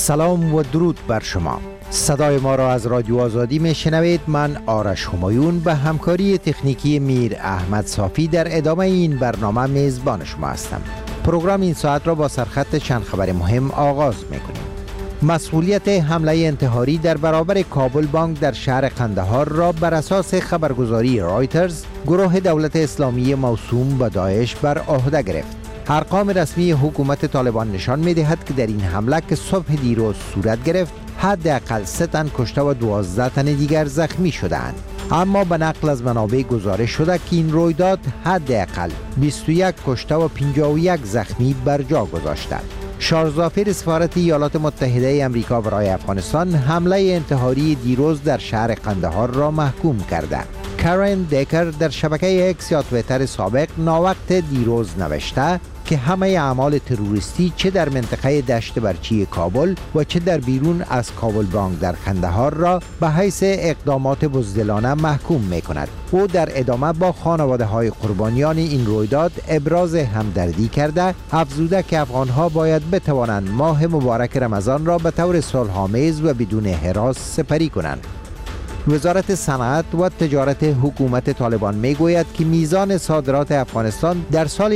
سلام و درود بر شما. صدای ما را از رادیو آزادی می شنوید. من آرش همایون به همکاری تکنیکی میر احمد صافی در ادامه این برنامه میزبان شما هستم. پروگرام این ساعت را با سرخط چند خبر مهم آغاز می کنیم. مسئولیت حمله انتحاری در برابر کابل بانک در شهر قندهار را بر اساس خبرگزاری رایترز گروه دولت اسلامی موسوم به داعش بر عهده گرفت. ارقام رسمی حکومت طالبان نشان می‌دهد که در این حمله که صبح دیروز صورت گرفت حداقل 3 تن کشته و 12 تن دیگر زخمی شدند. اما به نقل از منابع گزارش شده که این رویداد حداقل 21 کشته و 51 زخمی بر جا گذاشته. شارژ سفارت ایالات متحده آمریکا برای افغانستان حمله انتحاری دیروز در شهر قندهار را محکوم کرده. کارن دیکر در شبکه اکس یا تویتر سابق ناوقت دیروز نوشته که همه اعمال تروریستی چه در منطقه دشت برچی کابل و چه در بیرون از کابل بانک در قندهار را به حیث اقدامات بزدلانه محکوم می کند. او در ادامه با خانواده های قربانیان این رویداد ابراز همدردی کرده، افزوده که افغانها باید بتوانند ماه مبارک رمضان را به طور صلح‌آمیز و بدون هراس سپری کنند. وزارت صنعت و تجارت حکومت طالبان میگوید که میزان صادرات افغانستان در سال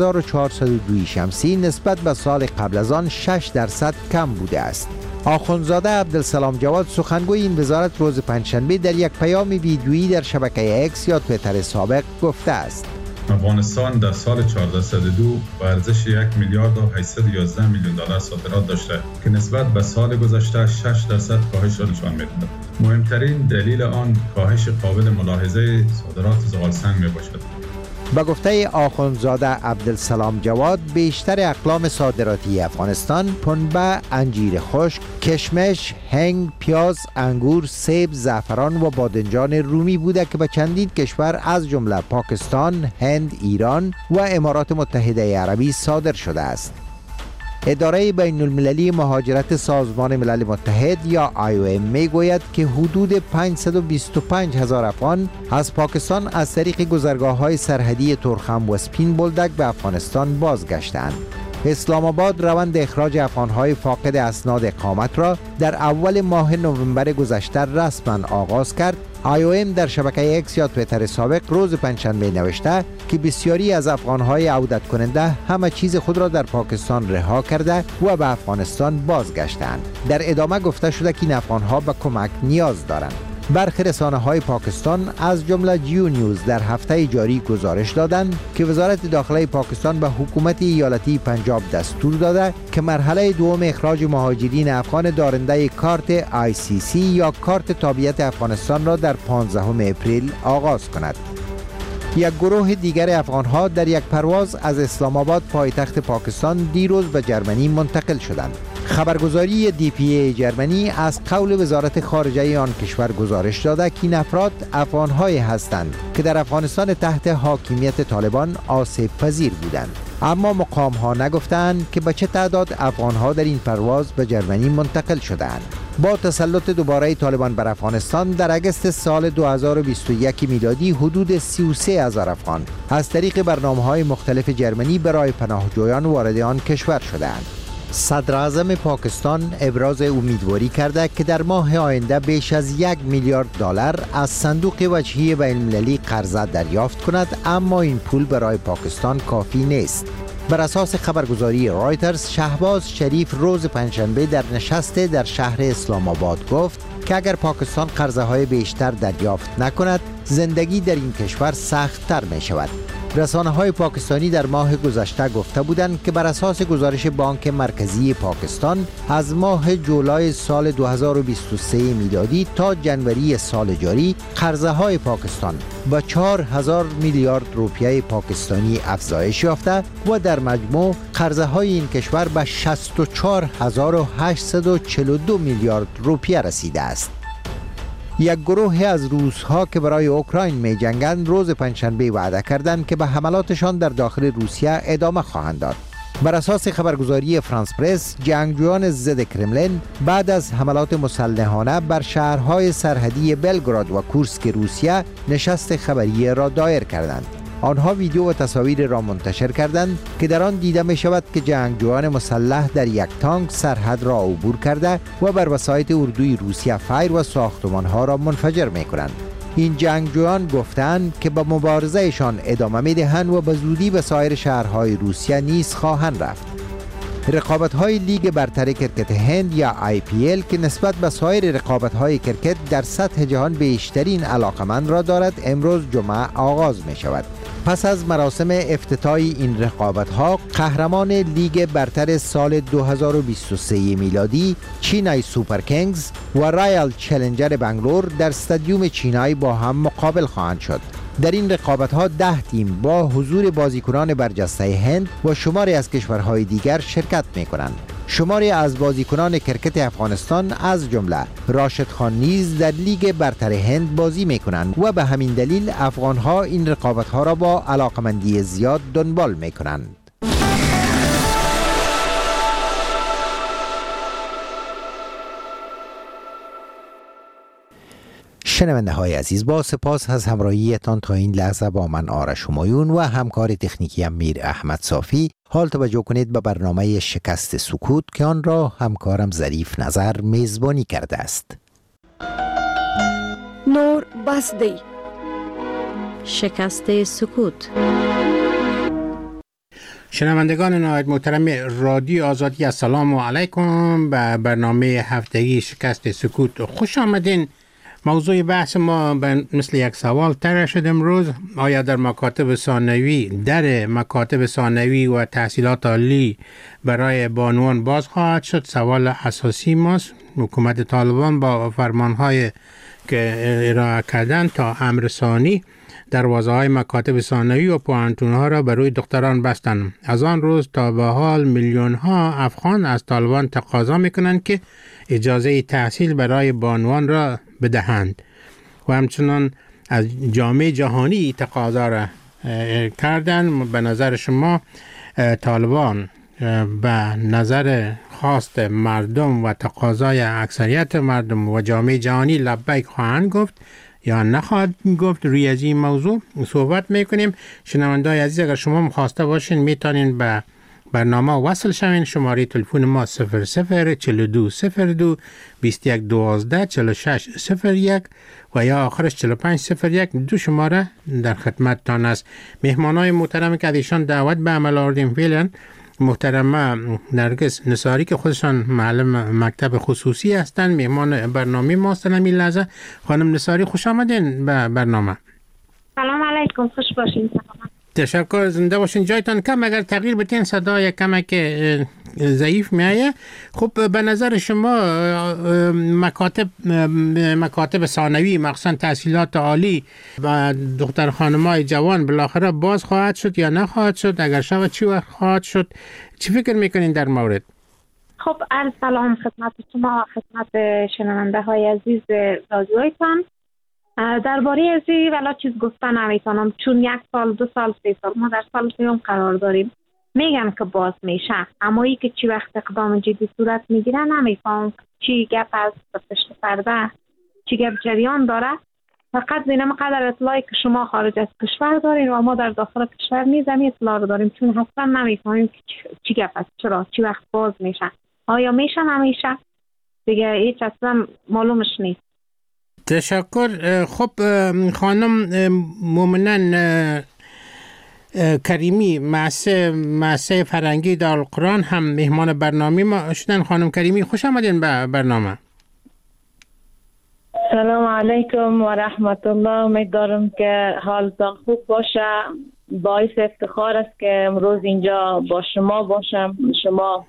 1402 شمسی نسبت به سال قبل از آن 6% کم بوده است. آخوندزاده عبدالسلام جواد سخنگوی این وزارت روز پنجشنبه در یک پیام ویدیویی در شبکه اکس یا تویتر سابق گفته است: افغانستان در سال 1402 با ارزش 1 میلیارد و 811 میلیون دلار صادرات داشته که نسبت به سال گذشته 6% کاهش را نشان می‌دهد. مهمترین دلیل آن کاهش قابل ملاحظه صادرات زغالسنگ میباشد. به گفته آخوندزاده عبدالسلام جواد، بیشتر اقلام صادراتی افغانستان پنبه، انجیر خشک، کشمش، هنگ، پیاز، انگور، سیب، زعفران و بادنجان رومی بوده که به چندین کشور از جمله پاکستان، هند، ایران و امارات متحده عربی صادر شده است. اداره بین المللی مهاجرت سازمان ملل متحد یا IOM میگوید که حدود 525,000 افغان از پاکستان از طریق گذرگاه‌های سرحدی تورخم و سپین بولدک به افغانستان بازگشتند. اسلام آباد روند اخراج افغان‌های فاقد اسناد اقامت را در اول ماه نوامبر گذشته رسما آغاز کرد. IOM در شبکه اکس یا تویتر سابق روز پنجشنبه نوشته که بسیاری از افغان‌های عودت کننده همه چیز خود را در پاکستان رها کرده و به افغانستان بازگشتند. در ادامه گفته شده که این افغان‌ها به کمک نیاز دارند. برخی رسانه‌های پاکستان از جمله جیو نیوز در هفته جاری گزارش دادند که وزارت داخله پاکستان به حکومت ایالتی پنجاب دستور داده که مرحله دوم اخراج مهاجرین افغان دارنده کارت ICC یا کارت تابعیت افغانستان را در 15 اپریل آغاز کند. یک گروه دیگر افغان‌ها در یک پرواز از اسلام آباد پایتخت پاکستان دیروز به جرمنی منتقل شدند. خبرگزاری DPA جرمنی از قول وزارت خارجه آن کشور گزارش داده که این افراد افغان‌هایی هستند که در افغانستان تحت حاکمیت طالبان آسیب پذیر بودند. اما مقام‌ها نگفتند که به چه تعداد افغان‌ها در این پرواز به جرمنی منتقل شدند. با تسلط دوباره طالبان بر افغانستان در اگست سال 2021 میلادی حدود 33,000 افغان از طریق برنامه‌های مختلف جرمنی برای پناهجویان وارد آن کشور شدند. صدر اعظم پاکستان ابراز امیدواری کرده که در ماه آینده بیش از 1 میلیارد دلار از صندوق وجهی بین المللی قرضه دریافت کند، اما این پول برای پاکستان کافی نیست. بر اساس خبرگزاری رایترز، شهباز شریف روز پنجشنبه در نشست در شهر اسلام آباد گفت که اگر پاکستان قرضه های بیشتر دریافت نکند، زندگی در این کشور سخت‌تر می شود. رسانه‌های پاکستانی در ماه گذشته گفته بودند که بر اساس گزارش بانک مرکزی پاکستان از ماه جولای سال 2023 میلادی تا جنوری سال جاری قرضه‌های پاکستان به 4,000 میلیارد روپیه پاکستانی افزایش یافته و در مجموع قرضه‌های این کشور به 64,842 میلیارد روپیه رسیده است. یک گروه از روس‌ها که برای اوکراین می جنگند روز پنجشنبه وعده کردند که به حملاتشان در داخل روسیه ادامه خواهند داد. بر اساس خبرگزاری فرانس پرس، جنگجویان ضد کرملین بعد از حملات مسلحانه بر شهرهای سرحدی بلگراد و کورسک روسیه نشست خبری را دایر کردند. آنها ویدیو و تصاویر را منتشر کردند که در آن دیده می شود که جنگجویان مسلح در یک تانک سرحد را عبور کرده و بر وسایط اردوی روسیه فایر و ساختمانها را منفجر می کنند. این جنگجویان گفتند که به مبارزهشان ادامه می دهند و به زودی به سایر شهرهای روسیه نیز خواهند رفت. رقابت‌های لیگ برتر کرکت هند یا IPL که نسبت به سایر رقابت‌های کرکت در سطح جهان بیشترین علاقمند را دارد، امروز جمعه آغاز می شود. پس از مراسم افتتاح این رقابت‌ها، قهرمان لیگ برتر سال 2023 میلادی چینای سوپر کینگز و رایال چالنجر بنگلور در استادیوم چینای با هم مقابل خواهند شد. در این رقابت‌ها 10 تیم با حضور بازیکنان برجسته هند و شماری از کشورهای دیگر شرکت می‌کنند. شماری از بازیکنان کرکت افغانستان از جمله راشد خان نیز در لیگ برتر هند بازی می‌کنند و به همین دلیل افغان‌ها این رقابت‌ها را با علاقمندی زیاد دنبال می‌کنند. شنونده های عزیز، با سپاس از همراهیتان تا این لحظه با من آرش همایون و همکار تکنیکی میر احمد صافی. حال توجه کنید به برنامه شکست سکوت که آن را همکارم ظریف نظر میزبانی کرده است. نور بسدی شکست سکوت. شنوندگان نهایت محترم رادیو آزادی، السلام علیکم. به برنامه هفتگی شکست سکوت خوش آمدین. موضوع بحث ما مثل یک سوال طرح شد امروز: آیا در مکاتب ثانوی و تحصیلات عالی برای بانوان باز خواهد شد؟ سوال اساسی ماست. حکومت طالبان با فرمانهای که ارائه کردن تا امر ثانی دروازه‌های مکاتب ثانوی و پوهنتون‌ها را بر روی دختران بستند. از آن روز تا به حال میلیون‌ها افغان از طالبان تقاضا می‌کنند که اجازه تحصیل برای بانوان را بدهند و همچنان از جامعه جهانی تقاضا را کردند. به نظر شما طالبان به نظر خواست مردم و تقاضای اکثریت مردم و جامعه جهانی لبیک خواهند گفت یا نخواهد گفت؟ روی از این موضوع صحبت میکنیم. شنونده‌های عزیز، اگر شما مخواسته باشین میتونین به برنامه وصل شوین. شماره تلفن ما 004202 2112 4601 و یا آخرش 4501. دو شماره در خدمتتان است. مهمانای محترم که ایشان دعوت به عمل آوردیم فعلا محترمه نرگس نصاری که خودشان معلم مکتب خصوصی هستند، مهمان برنامه ما هستند. این لحظه خانم نصاری خوش آمدین به برنامه. سلام علیکم، خوش باشین. تشکر، زنده باشین. جایتان کم اگر تغییر بتین صدای کمک ضعیف میایه. خب به نظر شما مکاتب ثانوی مخصوصا تحصیلات عالی و دختر خانمای جوان بالاخره باز خواهد شد یا نخواهد شد؟ اگر شود چی وقت خواهد شد؟ چی فکر میکنین در مورد؟ خب عرض سلام خدمت شما، خدمت شنونده های عزیز رادیویتان. درباره ازی ولی چیز گفتن نمیتونم، چون 1 سال 2 سال 3 سال ما در سال سوم قرار داریم. میگن که باز میشه، اما ای که چی وقت اقدام جدی صورت میگیره نمیفهم. چی گپ از پشت پرده، چی گپ جریان داره. فقط بینم قدر اطلاعی که شما خارج از کشور دارین و ما در داخل کشور نیزمی اطلاع رو داریم، چون اصلا نمیفهمیم که چی گپ است، چرا چی وقت باز میشه، آیا میشه نمیشه، دیگه هیچ اصلا معلومش نیست. تشکر. خب خانم مومنن کریمی، معسه فرنگی دارالقرآن هم مهمان برنامه ما شدن. خانم کریمی خوش آمدین به برنامه. سلام علیکم و رحمت الله. امیدوارم که حالتان خوب باشه. باعث افتخار است که امروز اینجا با شما باشم. شما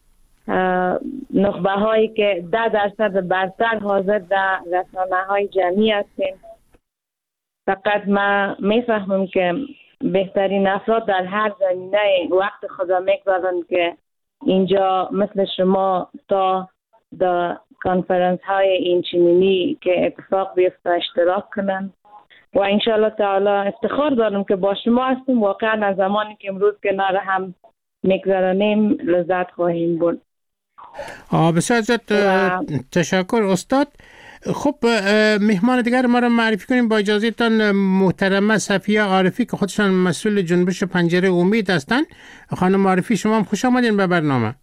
نخبه هایی که 10% برتر حاضر در رسانه های جمعی هستیم. فقط من میفهمم که بهترین افراد در هر زمینه وقت خود میگذارن که اینجا مثل شما تا در کانفرنس های این چنینی که اتفاق بیفته اشتراک کنن و انشاءالله تعالی افتخار دارم که با شما هستیم. واقعا از زمانی که امروز کنار هم میگذارنیم لذت خواهیم بود. بسیار زیاد تشکر استاد. خب مهمان دیگر ما را معرفی کنیم با اجازه تان. محترمه صفیه عارفی که خودشان مسئول جنبش پنجره امید هستند. خانم عارفی شما هم خوش آمدین به برنامه.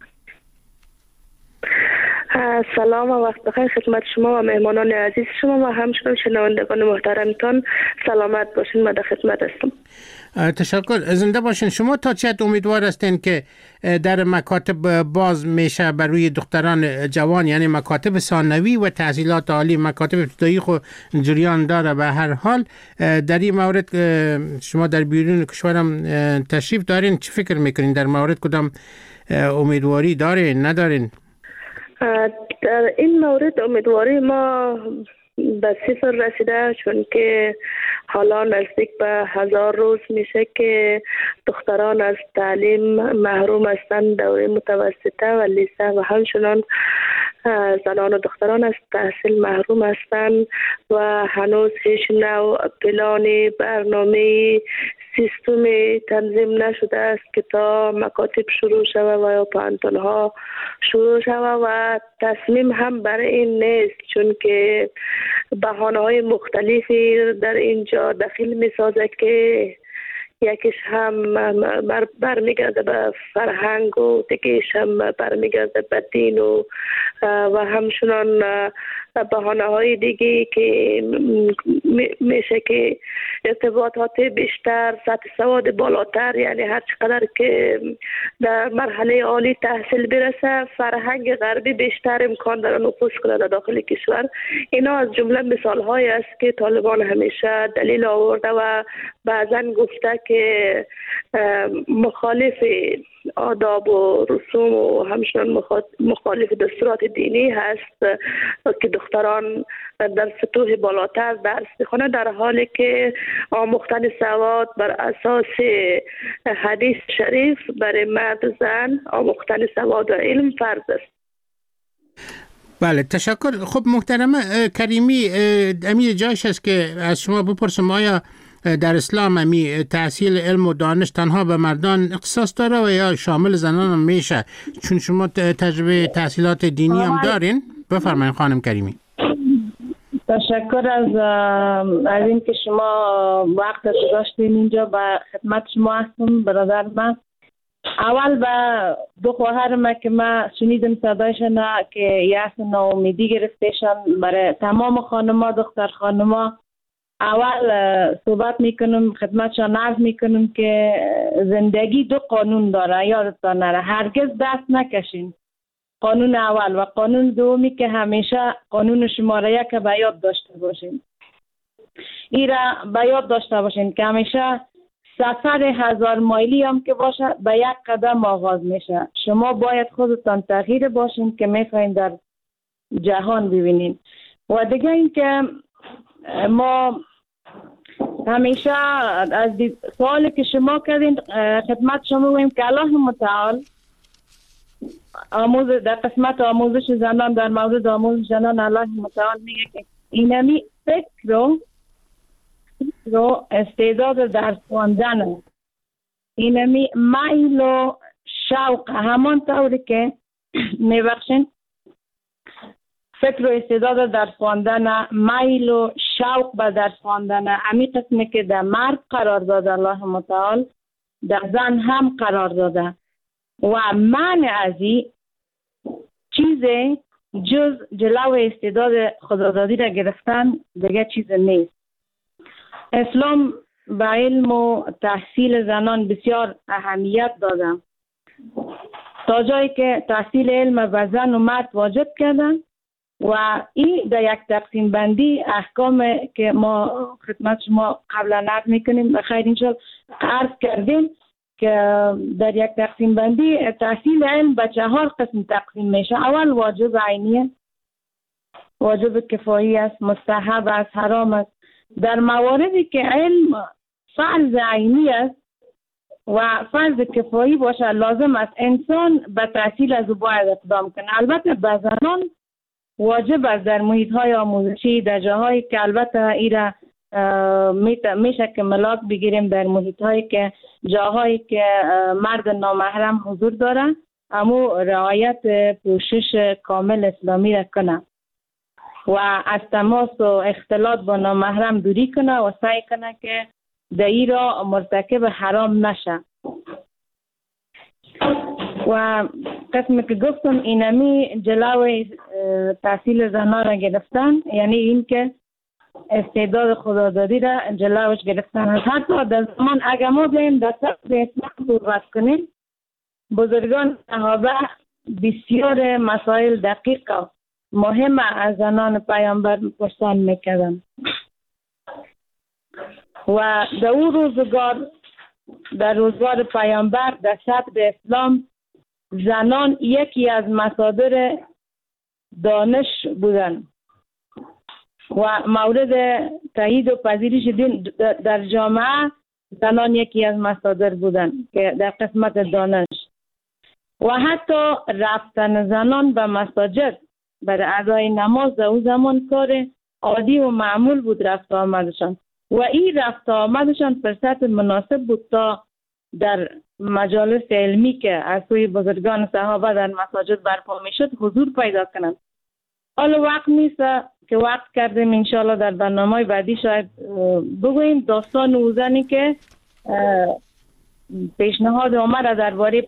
سلام و وقت بخیر خدمت شما و مهمانان عزیز شما و همچنین شنوندگان محترمتان. سلامت باشین. من در خدمت هستم. تشکر. زنده باشین. شما تا چه حد امیدوار هستین که در مکاتب باز میشه بر روی دختران جوان، یعنی مکاتب ثانوی و تحصیلات عالی، مکاتب ابتدایی خو جریان داره؟ به هر حال در این مورد شما در بیرون کشورم تشریف دارین، چی فکر میکنین در مورد؟ کدام امیدواری دارین ندارین؟ در این مورد امیدواری ما به صفر رسیده، چون که حالا نزدیک به 1000 روز میشه که دختران از تعلیم محروم هستند، دوره متوسطه و لیسه، و همچنان زنان و دختران از تحصیل محروم هستند و هنوز هیچ نوع پلان برنامه سیستم تنظیم نشده است که تا مکاتب شروع شود و یا پانتونها شروع شود و تصمیم هم برای این نیست، چون که بهانه‌های مختلفی در اینجا دخیل می‌سازد که یکیش هم برمیگرده به فرهنگ و دیگه‌اش هم برمیگرده به دین و همچنان بهانه‌های دیگه که میشه که ارتباطات بیشتر، سطح سواد بالاتر، یعنی هر چقدر که در مرحله عالی تحصیل برسه فرهنگ غربی بیشتر امکان داره نفوذ کنه در داخل کشور. اینا از جمله مثال‌هایی است که طالبان همیشه دلیل آورده و بعضا گفته که مخالف آداب و رسوم و همچنان مخالف دستورات دینی هست که دختران در سطوح بالاتر درس بخونه، در حالی که آموختن سواد بر اساس حدیث شریف برای مرد و زن آموختن سواد و علم فرض است. بله تشکر. خب محترمه کریمی، امیر جایش است که از شما بپرسم آیا در اسلام امی تحصیل علم و دانش تنها به مردان اختصاص داره و یا شامل زنان هم میشه؟ چون شما تجربه تحصیلات دینی هم دارین. بفرمایید خانم کریمی. تشکر از این که شما وقت گذاشتین اینجا و خدمت شما هستم برادر من. اول به دو خواهرم که من شنیدم صدایشان که یأس و ناامیدی گرفتشان، برای تمام خانما دختر خانما اول صحبت میکنم خدمتشان عرض میکنم که زندگی دو قانون داره، یادتان نره هرگز دست نکشین. قانون اول و قانون دومی که همیشه قانون شماره 1 به یاد داشته باشین. این را به یاد داشته باشین که همیشه سفر 1000 مایلی هم که باشه به یک قدم آغاز میشه. شما باید خودتان تغییر باشین که میخواین در جهان ببینین. و دیگه این که ما همیشه از سوالی که شما کردین خدمت شما بگویم که الله متعال در قسمت آموزش زنان، در مورد آموزش زنان الله متعال میگه که اینمی فکر و استعداد درس خواندن، اینمی میل و شوق، همان طوری که میبخشین فکر و استعداد درس خواندن، میل و شوق به درس خواندن، امی قسمی که در مرد قرار داده الله متعال در زن هم قرار داده و معنی از این چیز جز جلو استعداد خدادادی را گرفتن دیگه چیز نیست. اسلام به علم و تحصیل زنان بسیار اهمیت داده تا جایی که تحصیل علم به زن و مرد واجب کردن و این در یک تقسیم بندی احکام که ما خدمت شما قبلا نقل میکنیم بخیر انشاءالله عرض کردیم که در یک تقسیم بندی تحصیل علم به 4 قسم تقسیم میشه. اول واجب عینیه، واجب کفایی است، مستحب است، حرام است. در مواردی که علم فرض عینی است و فرض کفایی باشه لازم است انسان به تحصیل از او باید اقدام کنه. البته به زنان واجب است در محیط های آموزشی، در جاهایی که البته ایره میشه که ملاک بگیریم در محیط هایی که جاهایی که مرد نامحرم حضور داره، اما رعایت پوشش کامل اسلامی را کنه. و از تماس و اختلاط با نامحرم دوری کنه و سعی کنه که در این را مرتکب حرام نشه. و قسمی که گفتم اینمی جلوی تحصیل زنان را گرفتن، یعنی این که استعداد خدادادی را جلوش گرفتن است. حتی در زمان اگر ما بیم در سطح اسلام صحبت کنیم، بزرگان صحابه بسیار مسائل دقیق و مهم از زنان پیامبر پرسان میکردن و در اون روزگار، در روزگار پیامبر در سطح اسلام زنان یکی از مصادر دانش بودن و مورد تایید و پذیرش دین در جامعه زنان یکی از مصادر بودن که در قسمت دانش و حتی رفتن زنان به مساجد برای ادای نماز در اون زمان کار عادی و معمول بود رفت آمدشان و این رفت آمدشان فرصت مناسب بود تا در مجالس علمی که از سوی بزرگان صحابه در مساجد برپا می شد حضور پیدا کنند. حالا وقت نیست که وقت کردیم انشاءالله در برنامه بعدی شاید بگوییم داستان او زنی که پیشنهاد آمد درباره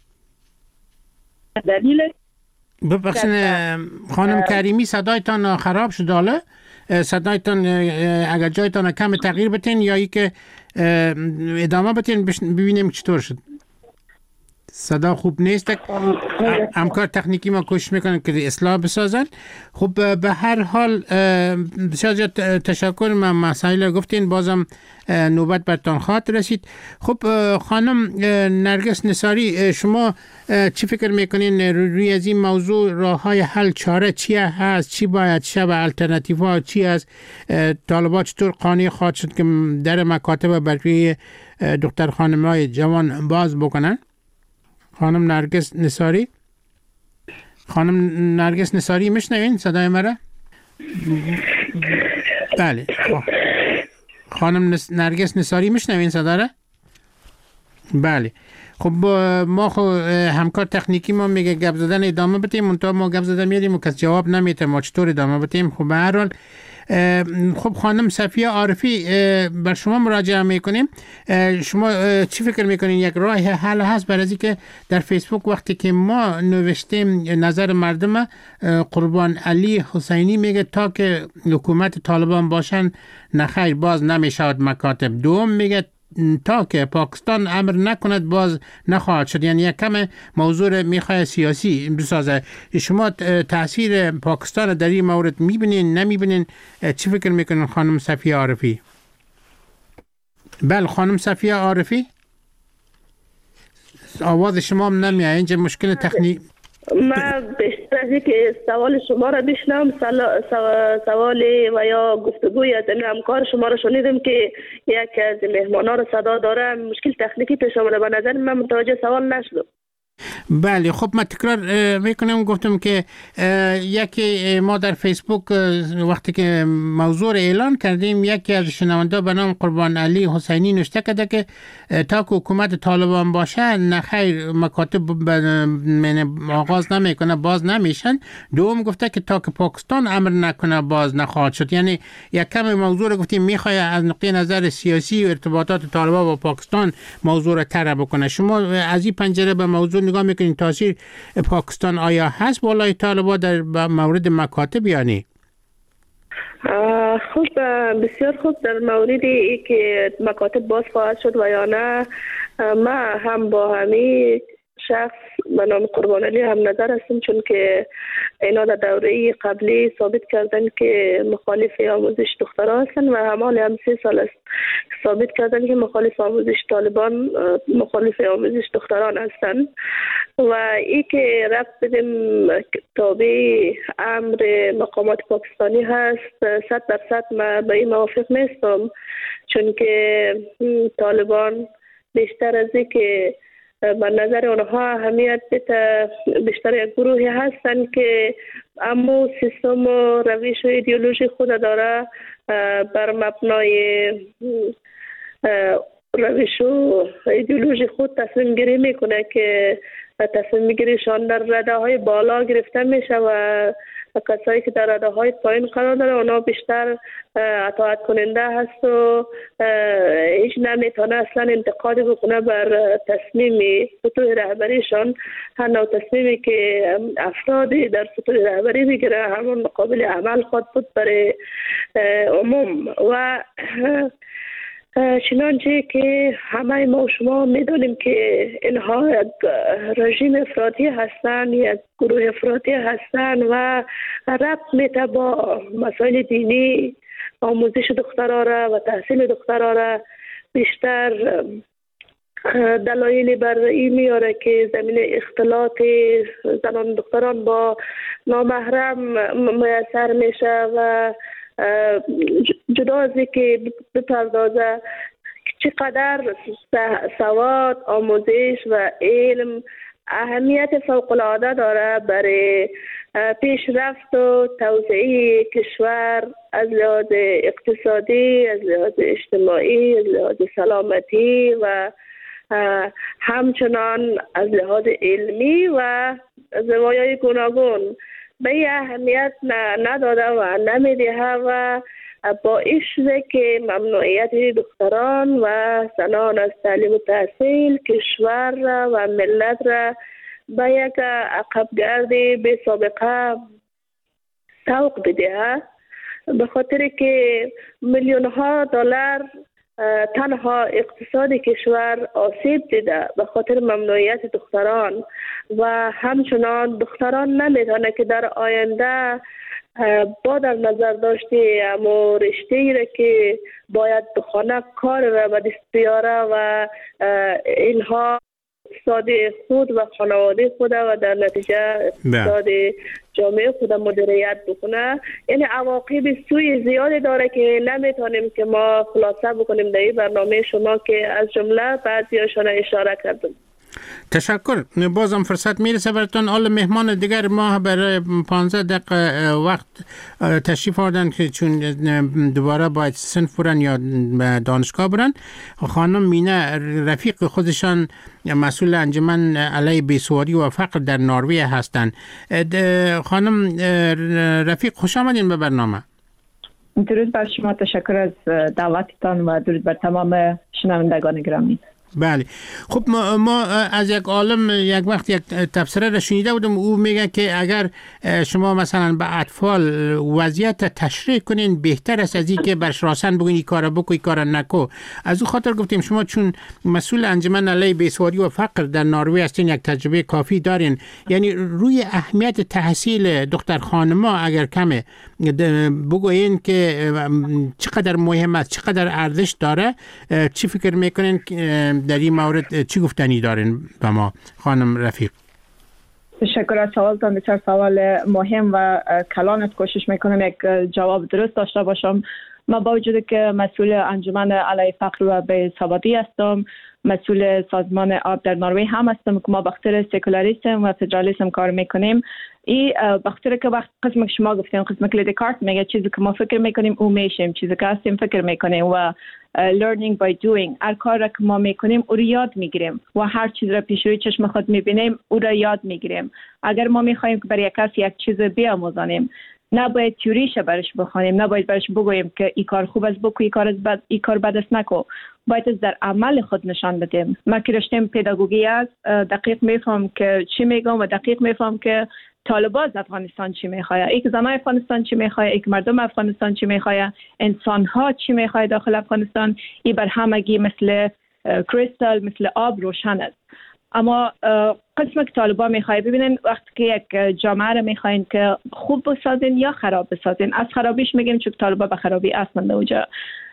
دلیل. ببخشید خانم کریمی صدایتان خراب شد. حالا صدایتان اگر جایتان کم تغییر بتین یا ای که ادامه بتین ببینیم چطور شد. صدا خوب نیست. همکار تکنیکی ما کوشش میکنن که اصلاح بسازن. خب به هر حال بسیار زیاد تشکر. من مسائل گفتین، بازم نوبت برتان خواهد رسید. خب خانم نرگس نثاری، شما چی فکر میکنین روی از این موضوع؟ راه های حل، چاره چی هست؟ چی باید شه و الटरनेटिव ها چی است؟ طالبات چطور قانع خواهد شد که در مکاتب برای دختر خانم های جوان باز بکنن؟ خانم نرگس نثاری، خانم نرگس نثاری میشنوین صدای مرا؟ بله خانم نرگس نثاری میشنوین صدا را؟ بله. خب ما همکار تکنیکی ما میگه گپ زدن ادامه بدیم، منتها ما گپ زدن میادیم و کس جواب نمیده ما چطور ادامه بدیم. خب به هر حال خب خانم صفیه عارفی بر شما مراجعه میکنیم. شما چی فکر میکنین یک راه حل هست برای از که در فیسبوک وقتی که ما نوشتیم نظر مردم، قربان علی حسینی میگه تا که حکومت طالبان باشن نخیر باز نمیشود مکاتب. دوم میگه تا که پاکستان امر نکند باز نخواهد شد. یعنی یک کم موضوع میخواد سیاسی بسازه. شما تاثیر پاکستان در این مورد میبینین نمیبینین؟ چی فکر میکنین خانم صفیه عارفی؟ بله خانم صفیه عارفی آواز شما هم نمیاد، اینجا مشکل تکنیک. من بیشتر از اینکه سوال شما را بشنم، سوال و یا گفتگوی از همکار شما را شنیدم که یک از مهمانا را صدا داره، مشکل تکنیکی پیش آمده. به نظر من متوجه سوال نشدم. بله خب من تکرار میکنم. گفتم که یکی ما در فیسبوک وقتی که موضوع اعلان کردیم، یکی از شنونده به نام قربان علی حسینی نوشته کرده که تا که حکومت طالبان باشه نخیر مکاتب آغاز نمیکنه باز نمیشن. دوم گفته که تا که پاکستان امر نکنه باز نخواهد شد. یعنی یک کم موضوع رو گفتیم میخواد از نقطه نظر سیاسی و ارتباطات طالبان با پاکستان موضوع رو طرح بکنه. شما از این پنجره به موضوع نگاه میکنین تاثیر پاکستان آیا هست بالای طالبان در مورد مکاتب یا نه؟ خب بسیار خوب. در موردی که مکاتب باز خواهد شد و یا نه، ما هم با همین شخص به نام قربان علی هم نظر هستیم، چون که اینا در دوره قبلی ثابت کردن که مخالف آموزش دخترها هستن و همال هم 3 سال است ثابت کردن که مخالف آموزش طالبان مخالف آموزش دختران هستن و ای که رفت بدیم تابع امر مقامات پاکستانی هست. 100% ما به این موافق نیستم، چون که طالبان بیشتر از این که به نظر اونها اهمیت بیشتر یک گروهی هستن که اما سیستم و روش و ایدئولوژی خود داره بر مبنای روش و ایدئولوژی خود تصمیم گیری میکنه که تصمیم گیریشان در رده های بالا گرفته میشه و کسایی که در رده های پایین قرار داره اونا بیشتر اطاعت کننده هست و هیچ نمیتونه اصلا انتقادی بکنه بر تصمیم سطوح رهبریشان. هر نوع تصمیمی که افرادی در سطوح رهبری میگیره همون قابل عمل خود بود برای عموم. و چنانچه که همه ما و شما میدونیم که اینها یک رژیم افراطی هستند، یک گروه افراطی هستند و ربط میته با مسائل دینی، آموزش دخترها را و تحصیل دخترها را. بیشتر دلایلی بر این میاره که زمین اختلاط زنان دختران با نامحرم میسر میشه و جدا از که بپردازه چقدر سواد، آموزش و علم اهمیت فوق‌العاده داره برای پیشرفت و توسعه کشور از لحاظ اقتصادی، از لحاظ اجتماعی، از لحاظ سلامتی و همچنان از لحاظ علمی و زوایای گوناگون. به این اهمیت نداده و نمیده و باعث شده که ممنوعیت دختران و زنان از تعلیم و تحصیل کشور را و ملت را به یک عقبگرد بی سابقه سوق بده، به خاطر که میلیون ها دلار تنها اقتصاد کشور آسیب دیده به خاطر ممنوعیت دختران و همچنان دختران نمیتونه که در آینده با در نظر داشته اما رشته ای را که باید بخونه کار را به دست بیاره و اینها اقتصاد خود و خانواده خود و در نتیجه اقتصاد جامعه خود مدیریت بکنه. یعنی عواقب سوی زیادی داره که نمیتونیم که ما خلاصه بکنیم در این برنامه شما که از جمله بعضیاشون اشاره کردم. تشکر. بازم فرصت میرسه براتون. حالا مهمان دیگر ما برای 15 دقیقه وقت تشریف آوردن که چون دوباره باید صنف برن یا دانشگاه برن. خانم مینه رفیق خودشان مسئول انجمن علیه بیسواری و فقر در نروژ هستند. خانم رفیق خوش آمدین به برنامه. درود بر شما، تشکر از دعوتتان و درود بر تمام شنوندگان گرامی. بله. خب ما از یک عالم یک وقت یک تفسیر را شنیده بودم، او میگه که اگر شما مثلا به اطفال وضعیت تشریح کنین بهتر است از این که برش راسن بگین این کارا بکو این کارا نکو. از او خاطر گفتیم شما چون مسئول انجمن علیه بیسواری و فقر در نروژ هستین، یک تجربه کافی دارین، یعنی روی اهمیت تحصیل دختر خانما اگر کمه بگوین که چقدر مهم است، چقدر ارزش داره، چی فکر میکنین در این مورد چی گفتنی دارین به ما خانم رفیق؟ تشکر از سوالتان، بسیار سوال مهم و کلانت کوشش میکنم یک جواب درست داشته باشم. ما با وجود که مسئول انجمن علیه فقر و بیسوادی هستم، مسئول سازمان آب در نروژ هم هستم که ما بخاطر سکولاریسم و فدرالیسم کار میکنیم. این بخاطر که وقت قسم که شما گفتیم، قسم که دکارت میگه چیزی که ما فکر میکنیم او میشیم، چیزی که هستیم فکر میکنیم و learning by doing. هر کار را که ما میکنیم او را یاد میگیریم و هر چیز را پیش روی چشم خود میبینیم او را یاد میگیریم. اگر ما میخوایم که برای کسی یک چیز بیاموزانیم، نباید تیوریش برش بخوانیم، نباید برش بگوییم که این کار خوب است بکو، این کار بد است نکو. باید در عمل خود نشان بدیم. ما که رشته پداگوگی است، دقیق میفهم که چی میگم و دقیق میفهم که طالبان از افغانستان چی میخواه، یک زنای افغانستان چی میخواه، یک مردم افغانستان چی میخواه، انسان ها چی میخواه داخل افغانستان. این بر همگی مثل کریستال، مثل آب روشن است. اما قسم که طالبان میخواه ببینین وقتی که یک جامعه را میخواین که خوب بسازین یا خراب بسازین، از خرابیش میگیم چون طالبان به خرابی اصلا اوجا.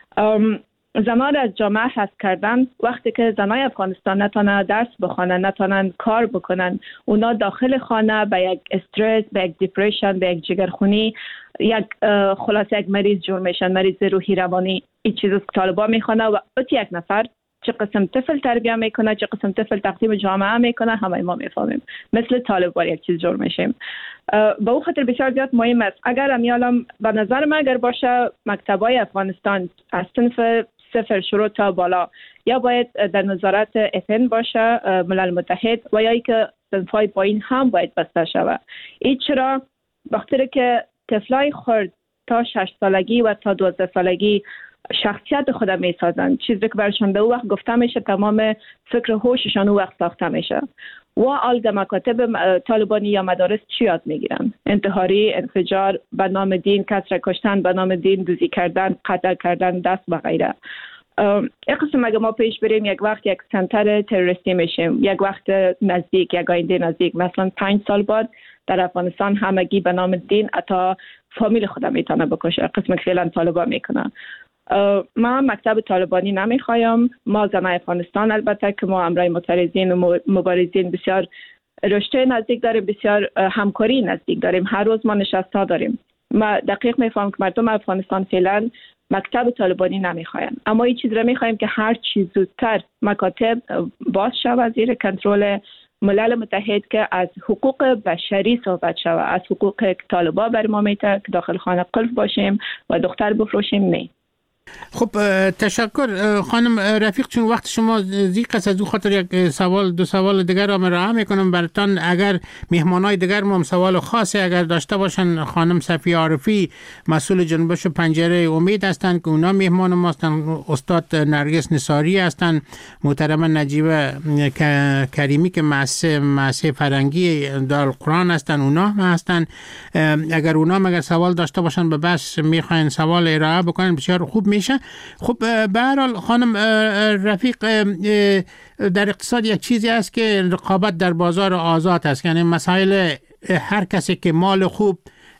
زنان از جامعه حذف کردن، وقتی که زنای افغانستان نتونن درس بخونن، نتونن کار بکنن، اونا داخل خانه به یک استرس، به یک دیپریشن، به یک جگرخونی، یک خلاصه یک مریض جور میشن، مریض روحی روانی. این چیزی که طالبان میخونه و یک نفر چه قسم طفل تربیت میکنه، چه قسم طفل تقدیم جامعه میکنه، همه ما میفهمیم. مثل طالبان یک چیز جور میشیم. به او خاطر بسیار زیاد مهم است. اگر امیالم به نظر من اگر باشه مکتبای افغانستان از صنف 0 شروع تا بالا یا باید در نظارت FN باشه، ملل متحد، و یا ای که صنفای پایین هم باید بسته شود. این چرا بخاطر که طفلای خرد تا 6 سالگی و تا 12 سالگی شخصیت خود میسازن، چیزی که برشان به وقت گفته میشه تمام فکر و هوششان او وقت ساخته میشه. و آل مکاتب طالبانی یا مدارس چی یاد میگیرن؟ انتحاری، انفجار، به نام دین، کسر کشتن، به نام دین دوزی کردن، قتل کردن، دست و غیره. یک قسم اگه ما پیش بریم یک وقت یک سنتر تروریستی میشیم، یک وقت نزدیک، یک آینده نزدیک، مثلا 5 سال بعد در افغانستان همگی به نام دین حتی فامیل خودم میتونه بکشه، قسم که فعلا طالبان میکنن. ما مکتب طالبانی نمیخوایم. ما زنای افغانستان البته که ما امرای معترضین و مبارزین بسیار رشته نزدیک داریم، بسیار همکاری نزدیک داریم، هر روز ما نشستا داریم. ما دقیق میفهمم که مردم افغانستان فعلا مکتب طالبانی نمیخوایم، اما این چیز را میخوایم که هر چیز زودتر مکاتب باز شود زیر کنترل ملل متحد که از حقوق بشری صحبت شود، از حقوق طالبا بر ما میته که داخل خانه قلب باشیم و دختر بفروشیم نه. خب تشکر خانم رفیق، چون وقت شما زیق است، از او خاطر یک دو سوال دیگر را مراجعه میکنم براتان. اگر مهمانای دیگر هم سوال خاصی اگر داشته باشن، خانم صفیه عارفی مسئول جنبش پنجره امید هستند که اونا مهمان ما هستند، استاد نرگس نصاری هستند، محترمه نجیبه کریمی که مؤسسه فرنگی دارالقرآن هستند، اونا هم هستند. اگر اونا اگر سوال داشته باشن به بس میخواین سوال ارائه بکنن بسیار خوب میشه. خب به هر حال خانم رفیق، در اقتصاد یک چیزی است که رقابت در بازار آزاد است، یعنی مسائل هر کسی که مال خوب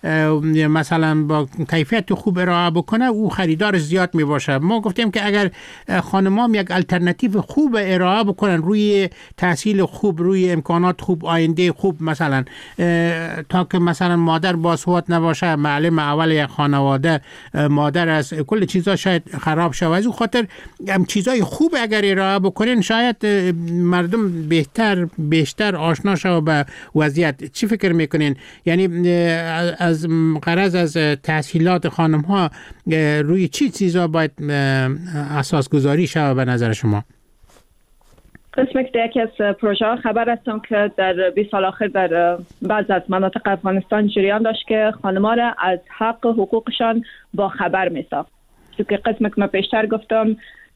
مثلا با کیفیت خوب ارائه بکنه او خریدار زیاد می باشه. ما گفتیم که اگر خانمام یک الटरनेटिव خوب ارائه بکنن روی تحصیل خوب، روی امکانات خوب، آینده خوب، مثلا تا که مثلا مادر باسواد نباشه، معلم اول یک خانواده مادر از کل چیزا شاید خراب شود. از اون خاطر هم چیزای خوب اگر ارائه بکنین شاید مردم بیشتر آشنا شود به وضعیت. چی فکر میکنین؟ یعنی از غرض از تحصیلات خانم ها روی چی چیزا باید اساس گذاری شود به نظر شما؟ قسم که یکی از پروژه ها خبر هستم که در 20 سال آخر در بعض از مناطق افغانستان جریان داشت که خانم ها را از حق حقوقشان با خبر می ساخت. چون که قسم که من پیشتر گفتم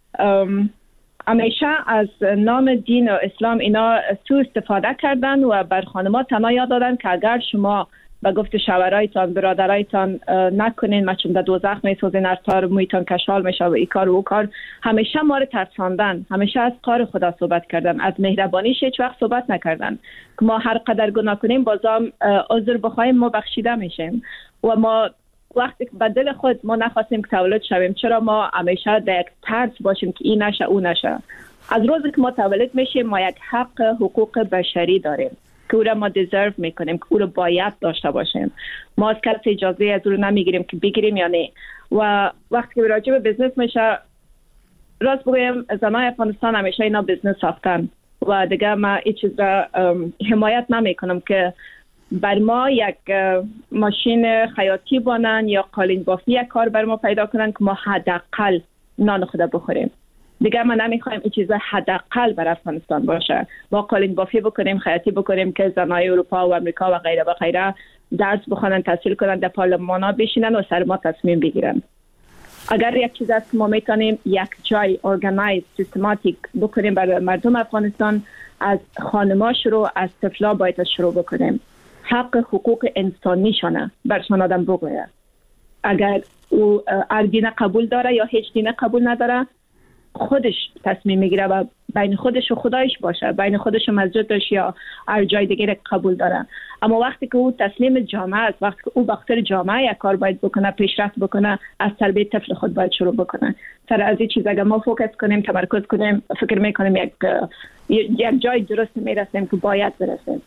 همیشه از نام دین و اسلام اینا سوء استفاده کردن و بر خانم ها تنها یاد دادن که اگر شما و گفت شوهرایتان برادرایتان نکنین ما چون در دوزخ میسوزین، از تار مویتان کشال میشه و ای کار و او کار. همیشه ما رو ترساندن، همیشه از کار خدا صحبت کردن، از مهربانیش هیچ وقت صحبت نکردن که ما هر قدر گناه کنیم بازم عذر بخوایم ما بخشیده میشیم. و ما وقتی به دل خود ما نخواستیم که تولد شویم، چرا ما همیشه در یک ترس باشیم که این نشه او نشه؟ از روزی که ما تولد میشیم ما یک حق حقوق بشری داریم که او را ما دیزرو میکنیم، که او را باید داشته باشیم. ما از کسی اجازه از او را نمیگیریم که بگیریم یا نه. و وقتی که راجع به بیزنس میشه، راست بگویم زنای افغانستان همیشه اینا بیزنس ساختن و دیگه ما این چیز را حمایت نمیکنم که بر ما یک ماشین خیاطی بانن یا قالین بافی یک کار بر ما پیدا کنن که ما حداقل نان خود بخوریم. دیگه ما نمیخوایم این چیزا حداقل بر افغانستان باشه. ما قالین بافی بکنیم، خیاطی بکنیم که زنای اروپا و امریکا و غیره و غیره درس بخونن، تحصیل کنن، در پارلمان‌ها بشینن و سر ما تصمیم بگیرن. اگر یک چیز است که ما میتونیم یک جای ارگانایز سیستماتیک بکنیم برای مردم افغانستان، از خانما شروع، از طفلا باید شروع بکنیم. حق حقوق انسانی شانه برشان آدم بگوید. اگر او هر دین قبول داره یا هیچ دین قبول نداره، خودش تصمیم میگیره و بین خودش و خدایش باشه، بین خودش و مسجدش یا هر جای دیگه قبول داره. اما وقتی که او تسلیم جامعه است، وقتی که او بخاطر جامعه یک کار باید بکنه، پیشرفت بکنه، از تربیت طفل خود باید شروع بکنه. سر از این چیز اگر ما فوکس کنیم، تمرکز کنیم، فکر میکنیم یک جای درست میرسیم که باید برسیم.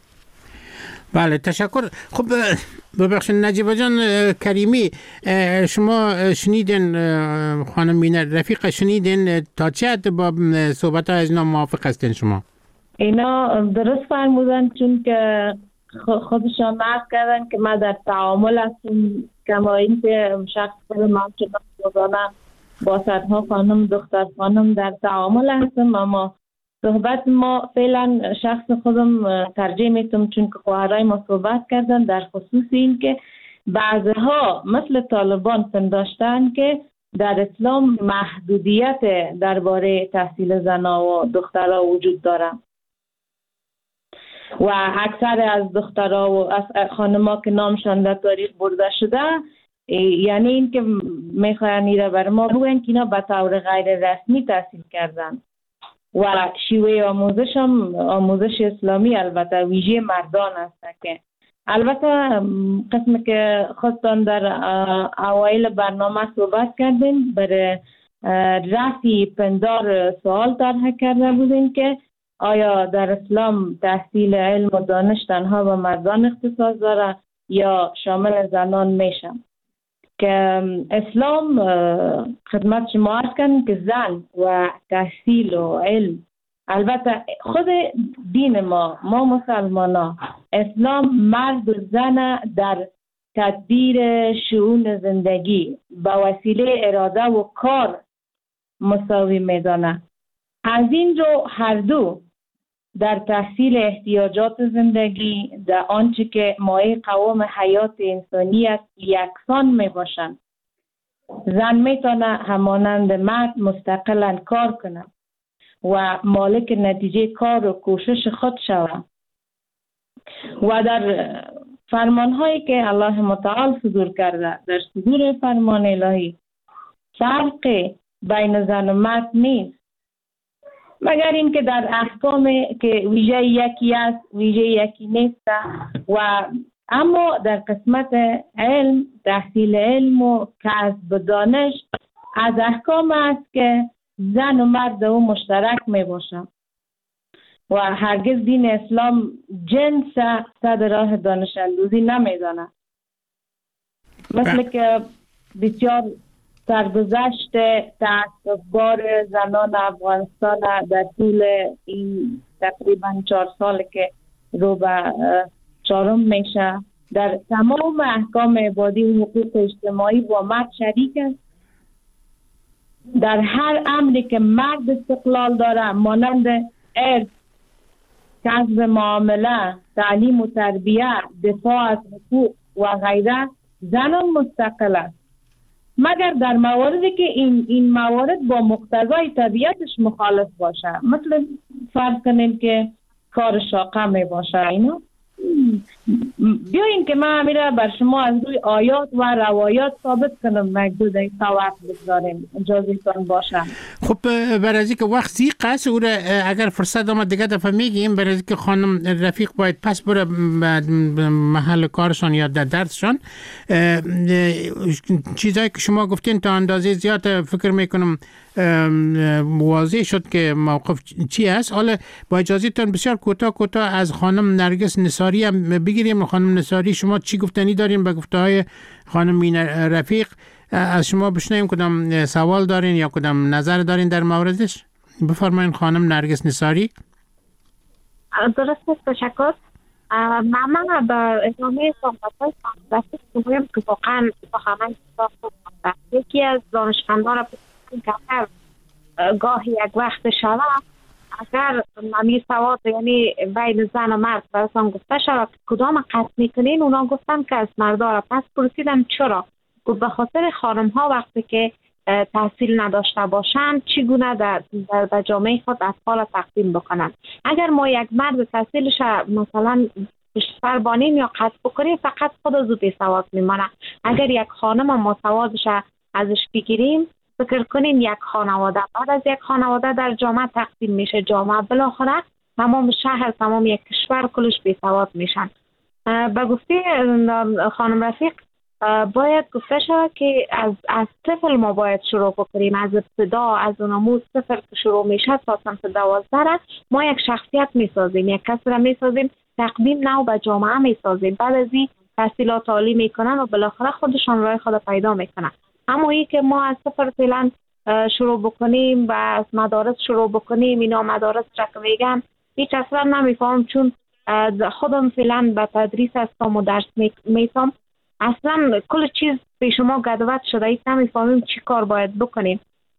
بله تشکر. خب ببخشید نجیبه جان کریمی، شما شنیدین خانم مینه رفیق، شنیدین تا چه حد با صحبت ها از اینا موافق هستین شما؟ اینا درست فرمودن، چون که خودشان نقل کردن که ما در تعامل هستم، کما این که شخص من که روزانه با صدها خانم دختر خانم در تعامل هستم، اما صحبت ما فعلا شخص خودم ترجیح میتم، چون که خواهرای ما صحبت کردن در خصوص این که بعضها مثل طالبان پنداشتن که در اسلام محدودیت درباره تحصیل زنها و دخترها وجود داره و اکثر از دخترها و از خانم‌ها که نامشان در تاریخ برده شده، یعنی این که میخواین ایره بر ما بگوین که اینا به طور غیر رسمی تحصیل کردن و شیوه آموزش هم آموزش اسلامی البته ویژه مردان است. که البته قسم که خودتان در اوایل برنامه صحبت کردین برای رفع پندار سوال طرح کرده بودین که آیا در اسلام تحصیل علم و دانش تنها به مردان اختصاص داره یا شامل زنان میشه؟ که اسلام خدمت شما عرض کردن که زن و تحصیل و علم، البته خود دین ما مسلمان اسلام مرد و زن در تدبیر شؤون زندگی با وسیله اراده و کار مساوی میدانه. از این رو هر دو در تحصیل احتیاجات زندگی در آنچه که مایه قوام حیات انسانی است یکسان می باشند. زن میتونه همانند مرد مستقلا کار کنه و مالک نتیجه کار و کوشش خود شود و در فرمانهایی که الله متعال صدور کرده، در صدور فرمان الهی فرق بین زن و مرد نیست، مگر اینکه در احکام که ویژه یکی است ویژه یکی نیست. و اما در قسمت علم، تحصیل علم و کسب دانش از احکام است که زن و مرد او مشترک می باشند و هرگز دین اسلام جنس صد راه دانش اندوزی نمی داند. مثل که بسیار سرگذشت تعصب‌بار زنان افغانستان در طول این تقریبا 4 سال که رو به 4 میشه در تمام احکام عبادی و حقوق اجتماعی با مرد شریک است. در هر امری که مرد استقلال داره مانند ارث، کسب معامله، تعلیم و تربیه، دفاع از حقوق و غیره، زنان مستقل است، مگر در مواردی که این موارد با مقتضای طبیعتش مخالف باشه، مثل فرض کنیم که کار شاقه می باشه. اینو بیایین که من میره بر شما از روی آیات و روایات ثابت کنم مجدود این وقت بگذاریم، اجازهتان باشه. خب برای از که وقت زیق است او اگر فرصت آمد دیگه دفعه میگیم، برای از که خانم رفیق باید پس بره محل کارشان یا در درسشان. چیزایی که شما گفتین تا اندازه زیاد فکر میکنم واضح شد که موقف چی است. حالا با اجازهتون بسیار کوتاه از خانم نرگس نصاری هم بگیریم. خانم نصاری شما چی گفتنی دارین به گفته‌های خانم مین رفیق؟ از شما بشنویم کدام سوال دارین یا کدام نظر دارین در موردش. بفرمایید خانم نرگس نصاری. درست است، تشکر. من به ادامه صحبت‌های خانم رفیق میگویم که واقعا سخنان یکی از دانشمندان را که گاهی یک وقت شود اگر امیر سواد یعنی بین زن و مرد برسان گفته شود کدام قصد میکنین، اونا گفتن که از مردها. پس پرسیدم چرا؟ گفت به خاطر خانم ها وقتی که تحصیل نداشته باشند چگونه در جامعه خود اطفال تقدیم بکنند. اگر ما یک مرد تحصیلش مثلا سربانیم یا قصد بکنیم فقط خود از او بی‌سواد میمانه. اگر یک خانم ما سوادش ازش بگیریم، فکر کنین یک خانواده بعد از یک خانواده در جامعه تقسیم میشه، جامعه بالاخره تمام شهر تمام یک کشور کلش بی‌سواد میشن. به گفته خانم رفیق باید گفته شود که از طفل ما باید شروع بکنیم، از ابتدا از نموز صفر که شروع میشه تا سنف 12 ما یک شخصیت میسازیم، یک کس را میسازیم، تقدیم نو به جامعه میسازیم. بعد از این تحصیلات عالی میکنن و بالاخره خودشان راه خود پیدا میکنن. اما این که ما از صفر فعلا شروع بکنیم و از مدارس شروع بکنیم، اینا مدارس را که میگن هیچ اصلا نمیفهم، چون خودم فعلا به تدریس هستم و درس میتم، اصلا کل چیز به شما گدوت شده، هیچ نمیفهمیم چی کار باید بکنیم.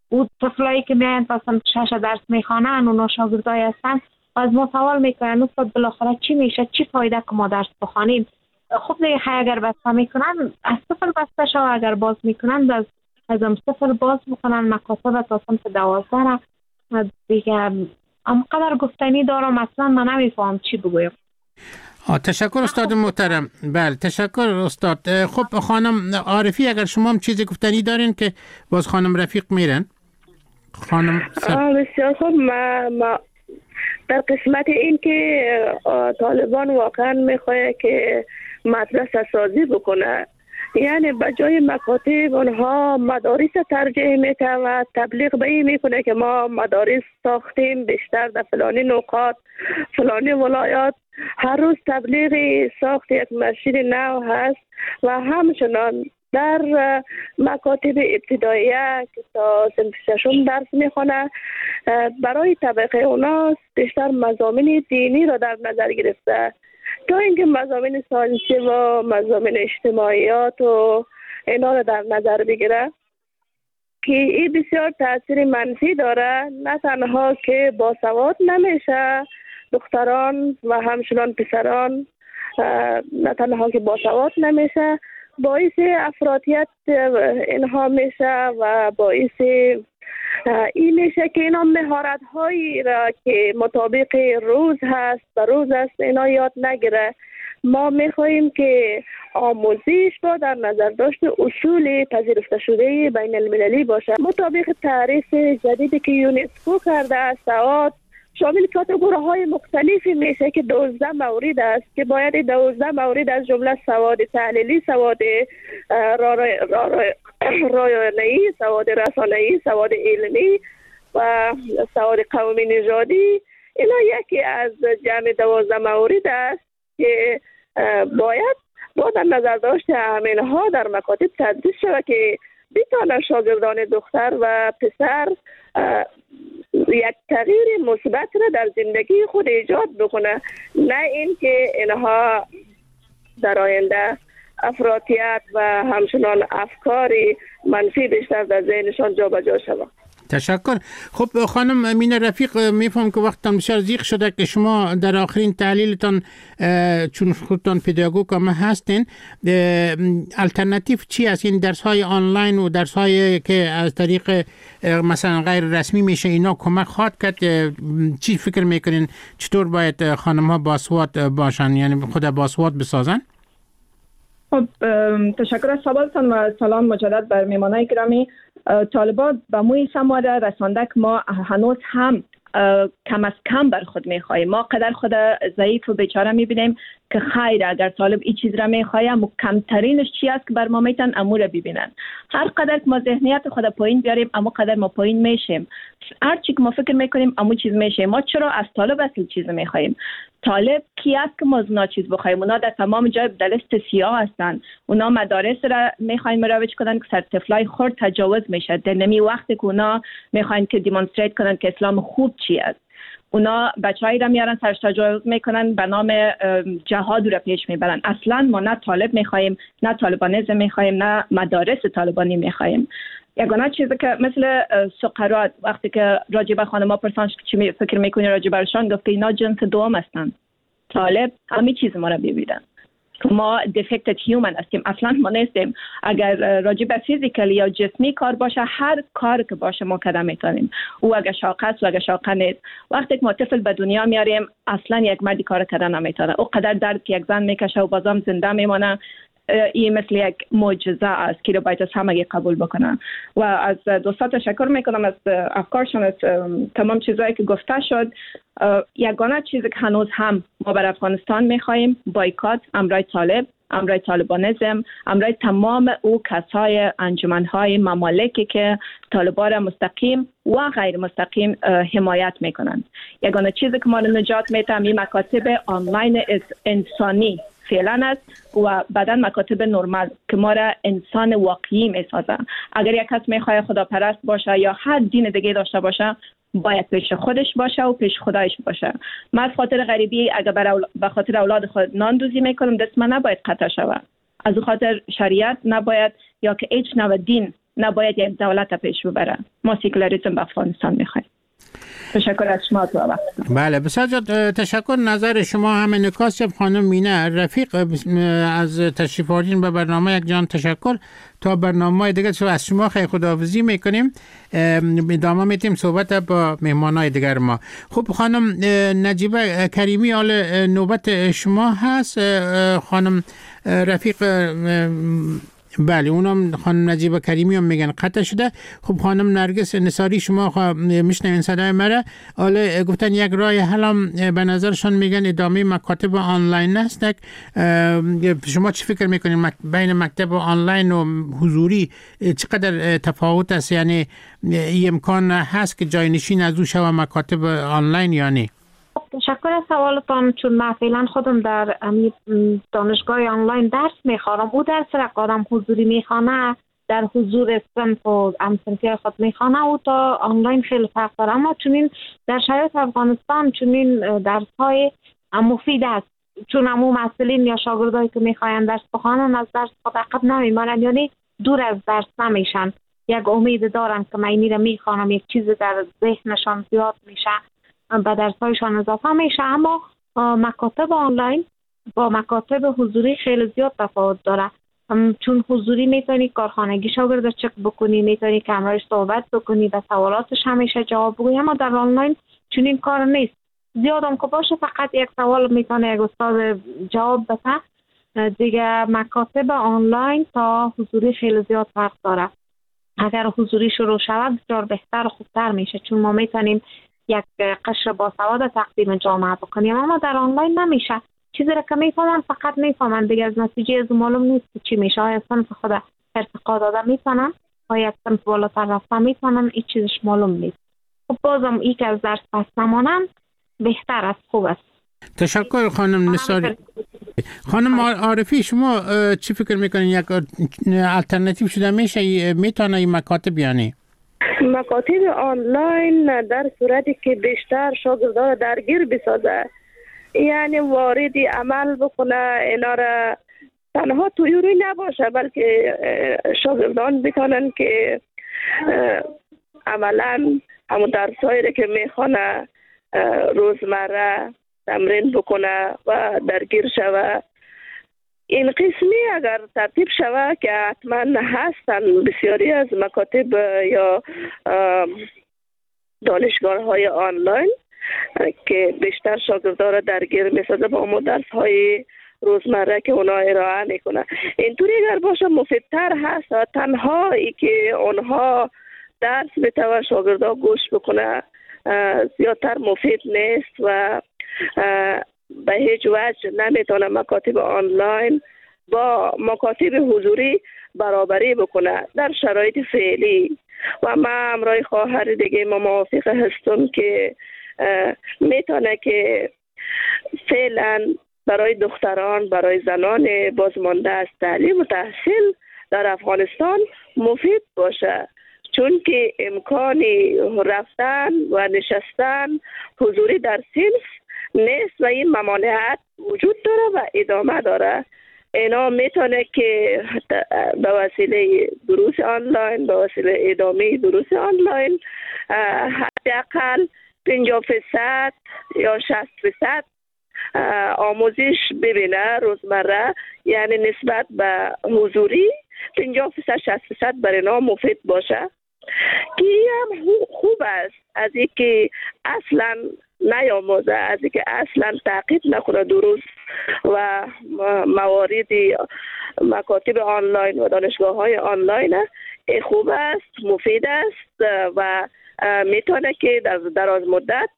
او طفلایی که میاین مثلا 6 درس میخوانن اونا شاگردای هستن از ما سوال میکنن استاد بالاخره چی میشه، چی فایده که ما درس بخوانیم. خب دیگه اگر بسته میکنن از صفر بسته شو، اگر باز میکنن از صفر باز میکنن مکاتب تا صنف 12 دیگه. قدر گفتنی دارم اصلا من نمیفهم چی بگویم. تشکر استاد محترم. بله تشکر استاد. خب خانم عارفی اگر شما هم چیزی گفتنی دارین که باز خانم رفیق میرن. خانم بسیار خوب. ما در قسمت این که طالبان واقعا میخواه که مدرسه سازی بکنه، یعنی به جای مکاتب اونها مدارس ترجیح میده و تبلیغ به این میکنه که ما مدارس ساختیم بیشتر در فلانی نقاط فلانی ولایات. هر روز تبلیغ ساخت یک مسجد نو هست و همچنان در مکاتب ابتداییه که تا صنف 6 درس میخونه برای طبقه اوناست بیشتر مضامین دینی را در نظر گرفته تا اینکه مضامین ساینسی و مضامین اجتماعیات و اینا را در نظر بگیره که این بسیار تاثیر منفی داره. نه تنها که باسواد نمیشه دختران و همچنان پسران، نه تنها که باسواد نمیشه، باعث افراطیت اینها میشه و باعث این میشه که اینا مهارت هایی را که مطابق روز هست و روز است اینا یاد نگیره. ما میخواییم که آموزش با در نظر داشت اصول پذیرفته شده بین المللی باشه مطابق تعریف جدیدی که یونسکو کرده است. سواد شامل کاتگوری های مختلفی میشه که 12 مورد است که باید 12 مورد از جمله سواد تحلیلی، سواد رایانه‌ای، سواد رسانه‌ای، سواد علمی و سواد قومی نژادی، اینا یکی از جمع 12 مورد است که باید با در نظر داشت همینها در مکاتب تدریس شود که بتوانند شاگردان دختر و پسر یک تغییر مثبت را در زندگی خود ایجاد بکنه، نه اینکه اینها در آینده افراطیت و همچنان افکار منفی بیشتر در ذهنشان جابجا شود. تشکر. خب خانم امین رفیق، میفهم که وقتتان بسیار زیغ شده که شما در آخرین تحلیلتان چون خودتان پداگوگ هم هستین، الٹرناتیو چی است؟ این درس های آنلاین و درس هایی که از طریق مثلا غیر رسمی میشه اینا کمک خواهد کرد؟ چی فکر میکنین چطور باید خانم ها باسواد باشن، یعنی خود باسواد بسازن؟ خب تشکر از سوالتان و سلام مجدد بر میهمانان گرامی. طالبان به موی سماره رسانده که ما هنوز هم کم از کم بر خود میخواهیم. ما قدر خود ضعیف و بیچاره میبینیم که خیر اگر طالب این چیز را میخواهیم و کمترینش چی است که بر ما میتن امور را ببینن. هر قدر که ما ذهنیت خود پایین بیاریم اما قدر ما پایین میشیم. هر چی که ما فکر میکنیم اما چیز میشه. ما چرا از طالب اصل چیز میخواهیم؟ طالب کی است که ما از اونا چیز بخوایم؟ اونا در تمام جای در لیست سیاه هستن. اونا مدارس را میخواین مروج کنن که سر طفلای خرد تجاوز میشه. در نمی وقتی که اونا میخواین که دیمونستریت کنن که اسلام خوب چی است. اونا بچه‌ای را میارن سرش تجاوز میکنن به نام جهاد را پیش میبرن. اصلا ما نه طالب میخوایم، نه طالبانیزم میخوایم، نه مدارس طالبانی میخوایم. یگانه چیزی که مثل سقراط وقتی که راجب خانم‌ها پرسیدن چی فکر میکنی راجب برشان، گفت اینا جنس دوم هستن. طالب همه چیز ما را ببینن. ما defected human هستیم، اصلا ما نیستیم. اگر راجب فیزیکال یا جسمی کار باشه، هر کار که باشه ما کردن میتونیم. او اگر شاقه است و اگر شاقه نیست. وقتی که ما طفل به دنیا میاریم اصلا یک مردی کار کردن نمیتونه. او قدر درد که یک زن میکشه و بازم زنده میمونه، این مثل یک معجزه است که رو باید از همه قبول بکنن. و از دوستان تشکر میکنم از افکارشون، از تمام چیزایی که گفته شد. یگانه چیزی که هنوز هم ما بر افغانستان میخواهیم بایکات، امرای طالب، امرای طالبانیزم، امرای تمام او کسای انجمنهای ممالکی که طالبان را مستقیم و غیر مستقیم حمایت میکنند. یگانه چیزی که ما رو نجات میده این مکاتب آنلاین انسانی فعلا است و بعداً مکاتب نرمال که ما را انسان واقعی میسازه. اگر یک کس میخواد خداپرست باشه یا هر دین دیگه داشته باشه، باید پیش خودش باشه و پیش خدایش باشه. من از خاطر غریبی اگر به خاطر اولاد خود نان دوزی میکنم، دست من نباید قطع شود. از خاطر شریعت نباید یا که هیچ نوع دین نباید یک دولت پیش ببره. ما سکولاریسم به افغانستان میخوایم. تشکر از شما تو وقت. بله بسیار تشکر. نظر شما همه نکاس خانم مینه رفیق از تشریف آوردین به برنامه. یک جان تشکر. تا برنامه دیگه از شما خیلی خداحافظی میکنیم. ادامه میتیم صحبت با مهمانای دیگر ما. خب خانم نجیبه کریمی، حال نوبت شما هست. خانم رفیق بله اونم خانم نجیبه کریمی هم میگن قطع شده. خب خانم نرگس نصاری شما میشنوین صدای مرا. حالا گفتن یک راه حل به نظرشان میگن ادامه مکاتب آنلاین است. شما چی فکر میکنین بین مکتب آنلاین و حضوری چقدر تفاوت است؟ یعنی این امکان هست که جاینشین از او شود مکاتب آنلاین یا نه؟ تشکر از سوالتان. چون من فعلا خودم در دانشگاه آنلاین درس میخوانم، او درس را آدم حضوری میخوانه در حضور صنف و همصنفی خود میخوانه او تا آنلاین خیلی فرق داره. اما چون در شرایط افغانستان چون درس های مفید است، چون همون مسئولین یا شاگردایی که میخواین درس بخوانن از درس خود عقب نمیمانند، یعنی دور از درس نمیشن. یک امید دارن که من این را میخوانم، یک چیز در ذهنشان زیاد میشه، به درس‌هایشان اضافه میشه. اما مکاتب آنلاین با مکاتب حضوری خیلی زیاد تفاوت داره. چون حضوری میتونی کارخانگی شاگرد چک بکنی، میتونی کمرش صحبت بکنی، به سوالاتش همیشه جواب بگویی. اما در آنلاین چون این کار نیست. زیادم که باشه فقط یک سوال میتونه یک استاد جواب بده دیگه. مکاتب آنلاین تا حضوری خیلی زیاد فرق داره. اگر حضوری شروع شود بسیار بهتر و خوبتر میشه، چون ما میتونیم یک قشر باسواد تقدیم جامعه بکنیم. اما در آنلاین نمیشه. چیزی را که میفهمن فقط میفهمن دیگه، از نتیجه از معلوم نیست چی میشه. آیا صنف خود ارتقا داده میتونن، آیا صنف بالاتر رفته میتونن، این چیزش معلوم نیست. خب بازم این که از درس پس نمانن بهتر است، خوب است. تشکر خانم نصاری. خانم عارفی شما چی فکر میکنین یک الटरनेटिव شده میشه میتونه این مکاتب یعنی؟ مکاتب آنلاین در صورتی که بیشتر شاگردان درگیر بسازه، یعنی واردی عمل بکنه، اینا را تنها تویوری نباشه بلکه شاگردان بتانن که عملا همون درسایی که میخوانه روزمره تمرین بکنه و درگیر شوه. این قسمی اگر ترتیب شود که حتما هستن بسیاری از مکاتب یا دانشگاه های آنلاین که بیشتر شاگردان را درگیر میسازه با اون درس های روزمره که اونا ارائه میکنه. اینطوری اگر باشه مفیدتر هست و تنها ای که اونها درس بتوان شاگردان گوش بکنه زیادتر مفید نیست و به هیچ وجه نمیتونه مکاتب آنلاین با مکاتب حضوری برابری بکنه در شرایط فعلی. و من همراه خواهر دیگه ما موافق هستم که میتونه که فعلا برای دختران، برای زنان بازمانده از تعلیم و تحصیل در افغانستان مفید باشه، چون که امکانی رفتن و نشستن حضوری در صنف نیست و این ممانعت وجود داره و ادامه داره. اینا میتونه که به وسیله دروس آنلاین، به وسیله ادامه دروس آنلاین حداقل 50% یا 60% آموزش ببینه روزمره، یعنی نسبت به حضوری 50% 60% برای اینا مفید باشه که هم خوب است از اینکه اصلا نیاموزه، از اینکه اصلا تعقیب نکنه دروس و موارد مکاتب آنلاین و دانشگاه های آنلاین. خوب است، مفید است و میتونه که در دراز مدت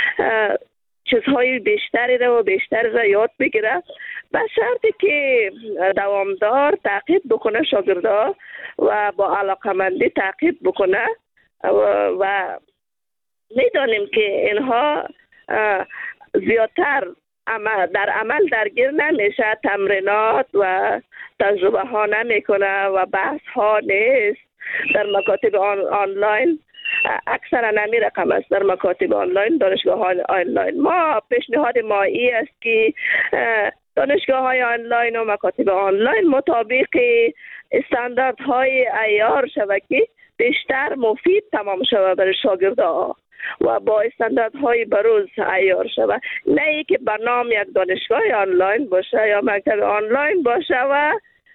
چیزهای بیشتری رو و بیشتری رو یاد بگیره، به شرطی که دوامدار تعقیب بکنه شاگردا و با علاقمندی تعقیب بکنه و میدانیم که اینها زیادتر در عمل درگیر نمیشه، تمرینات و تجربه ها نمیکنه و بحث ها نیست. در مکاتب آنلاین اکثرا نمی رقم است. در مکاتب آنلاین، دانشگاه های آنلاین ما پیشنهاد ما ای است که دانشگاه‌های آنلاین و مکاتب آنلاین مطابق استانداردهای عیار شود که بیشتر مفید تمام شود برای شاگردها و با استانداردهای بروز عیار شود، نه ای که به نام یک دانشگاه آنلاین باشه یا مکتب آنلاین باشه و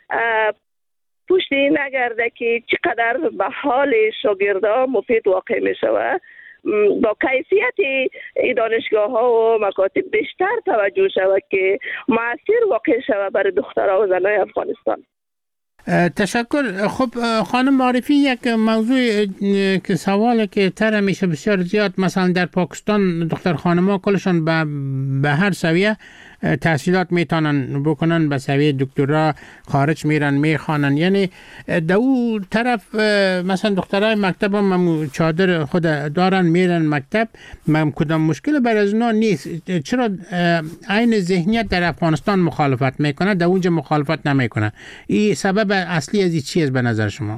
پشتی نگرده که چقدر به حال شاگردها مفید واقع می شود. با کیفیت این دانشگاه ها و مکاتب بیشتر توجه شود که مؤثر واقع شود برای دخترها و زنای افغانستان. تشکر. خب خانم معرفی، یک موضوع که سواله که تر میشه بسیار زیاد، مثلا در پاکستان دختر خانم‌ها کلشان به هر سویه تحصیلات میتونن بکنن، به سویه دکترا خارج میرن میخوانن، یعنی در او طرف مثلا دخترای مکتب هم چادر خود دارن میرن مکتب، کدام مشکل بر از اونا نیست. چرا عین ذهنیت در افغانستان مخالفت میکنه، در اونجا مخالفت نمیکنه؟ این سبب اصلی از این چیز به نظر شما؟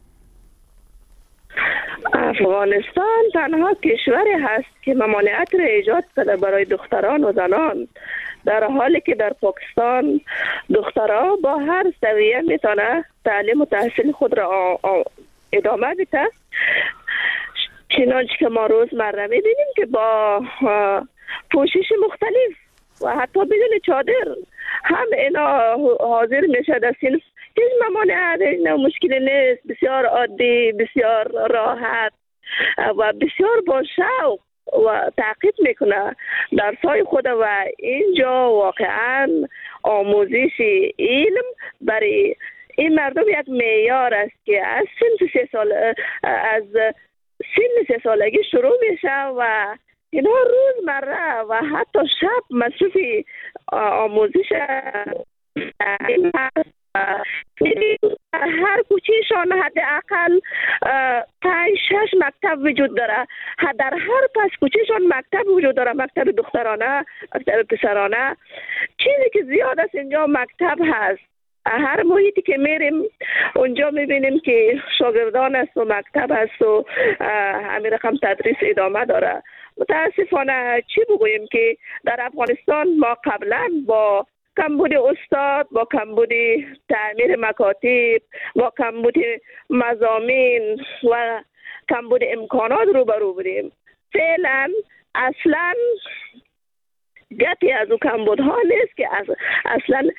افغانستان تنها کشوری هست که ممانعت را ایجاد کرده برای دختران و زنان، در حالی که در پاکستان دخترها با هر سویه میتونه تعلیم و تحصیل خود را ادامه بده. چنانچه که ما روزمره میبینیم که با پوشش مختلف و حتی بدون چادر هم اینا حاضر میشه در صنف. هیچ ممانعت، مشکلی نیست، بسیار عادی، بسیار راحت و بسیار با شوق و تعقیب میکنه درسای خود و اینجا واقعا آموزش علم برای این مردم یک معیار است که از سن 3 سالگی شروع میشه و اینا روزمره و حتی شب مصروف آموزش هر کوچهشان حداقل 5-6 مکتب وجود داره، در هر پس کوچهشان مکتب وجود داره، مکتب دخترانه، مکتب پسرانه. چیزی که زیاد است اینجا مکتب هست. هر محیطی که میریم اونجا میبینیم که شاگردان است و مکتب هست و همین رقم تدریس ادامه داره. متاسفانه چی بگوییم که در افغانستان ما قبلا با کمبود استاد، با کمبود تعمیر مکاتب، با کمبود مضامین و کمبود امکانات روبرو بودیم. فعلا اصلا گپی از او کمبودها نیست که اصلا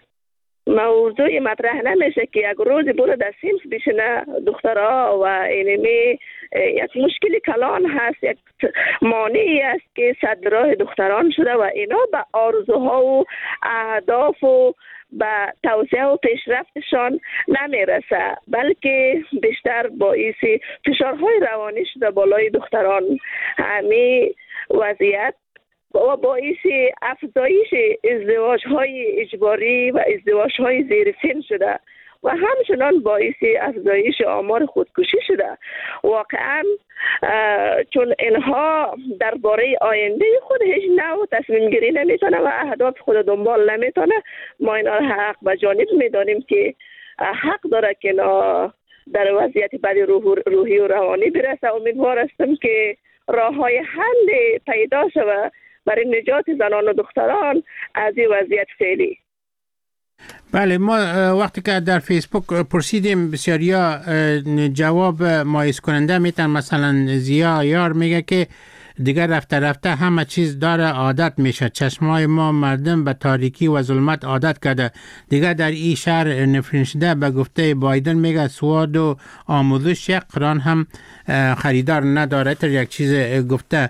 موضوع مطرح نمیشه که یک روز برو در صنف بشینه دخترها و اینمی یک مشکلی کلان هست، یک مانعی است که صد راه دختران شده و اینا به آرزوها و اهداف و به توسعه و پیشرفتشان نمیرسه، بلکه بیشتر باعث فشارهای روانی شده بالای دختران. همین وضعیت و باعث افزایش ازدواج‌های اجباری و ازدواج‌های زیر سن شده و همچنان باعث افزایش آمار خودکشی شده. واقعا چون اینها درباره آینده خود هیچ نوع تصمیم گیری نمیتونه و اهداف خود دنبال نمیتونه، ما اینا حق به جانب میدانیم که حق داره که در وضعیت بد روحی و روانی برسه. امیدوار هستم که راه‌های حل پیدا شود برای نجات زنان و دختران از این وضعیت فعلی. بله، ما وقتی که در فیسبوک پرسیدیم بسیاریا جواب مایوس کننده میتن. مثلا زیا یار میگه که دیگر رفته همه چیز داره عادت میشه، چشمای ما مردم به تاریکی و ظلمت عادت کرده، دیگر در این شهر نفرین شده. به گفته بایدن میگه سواد و آموزش یک قرآن هم خریدار نداره. تا یک چیز گفته.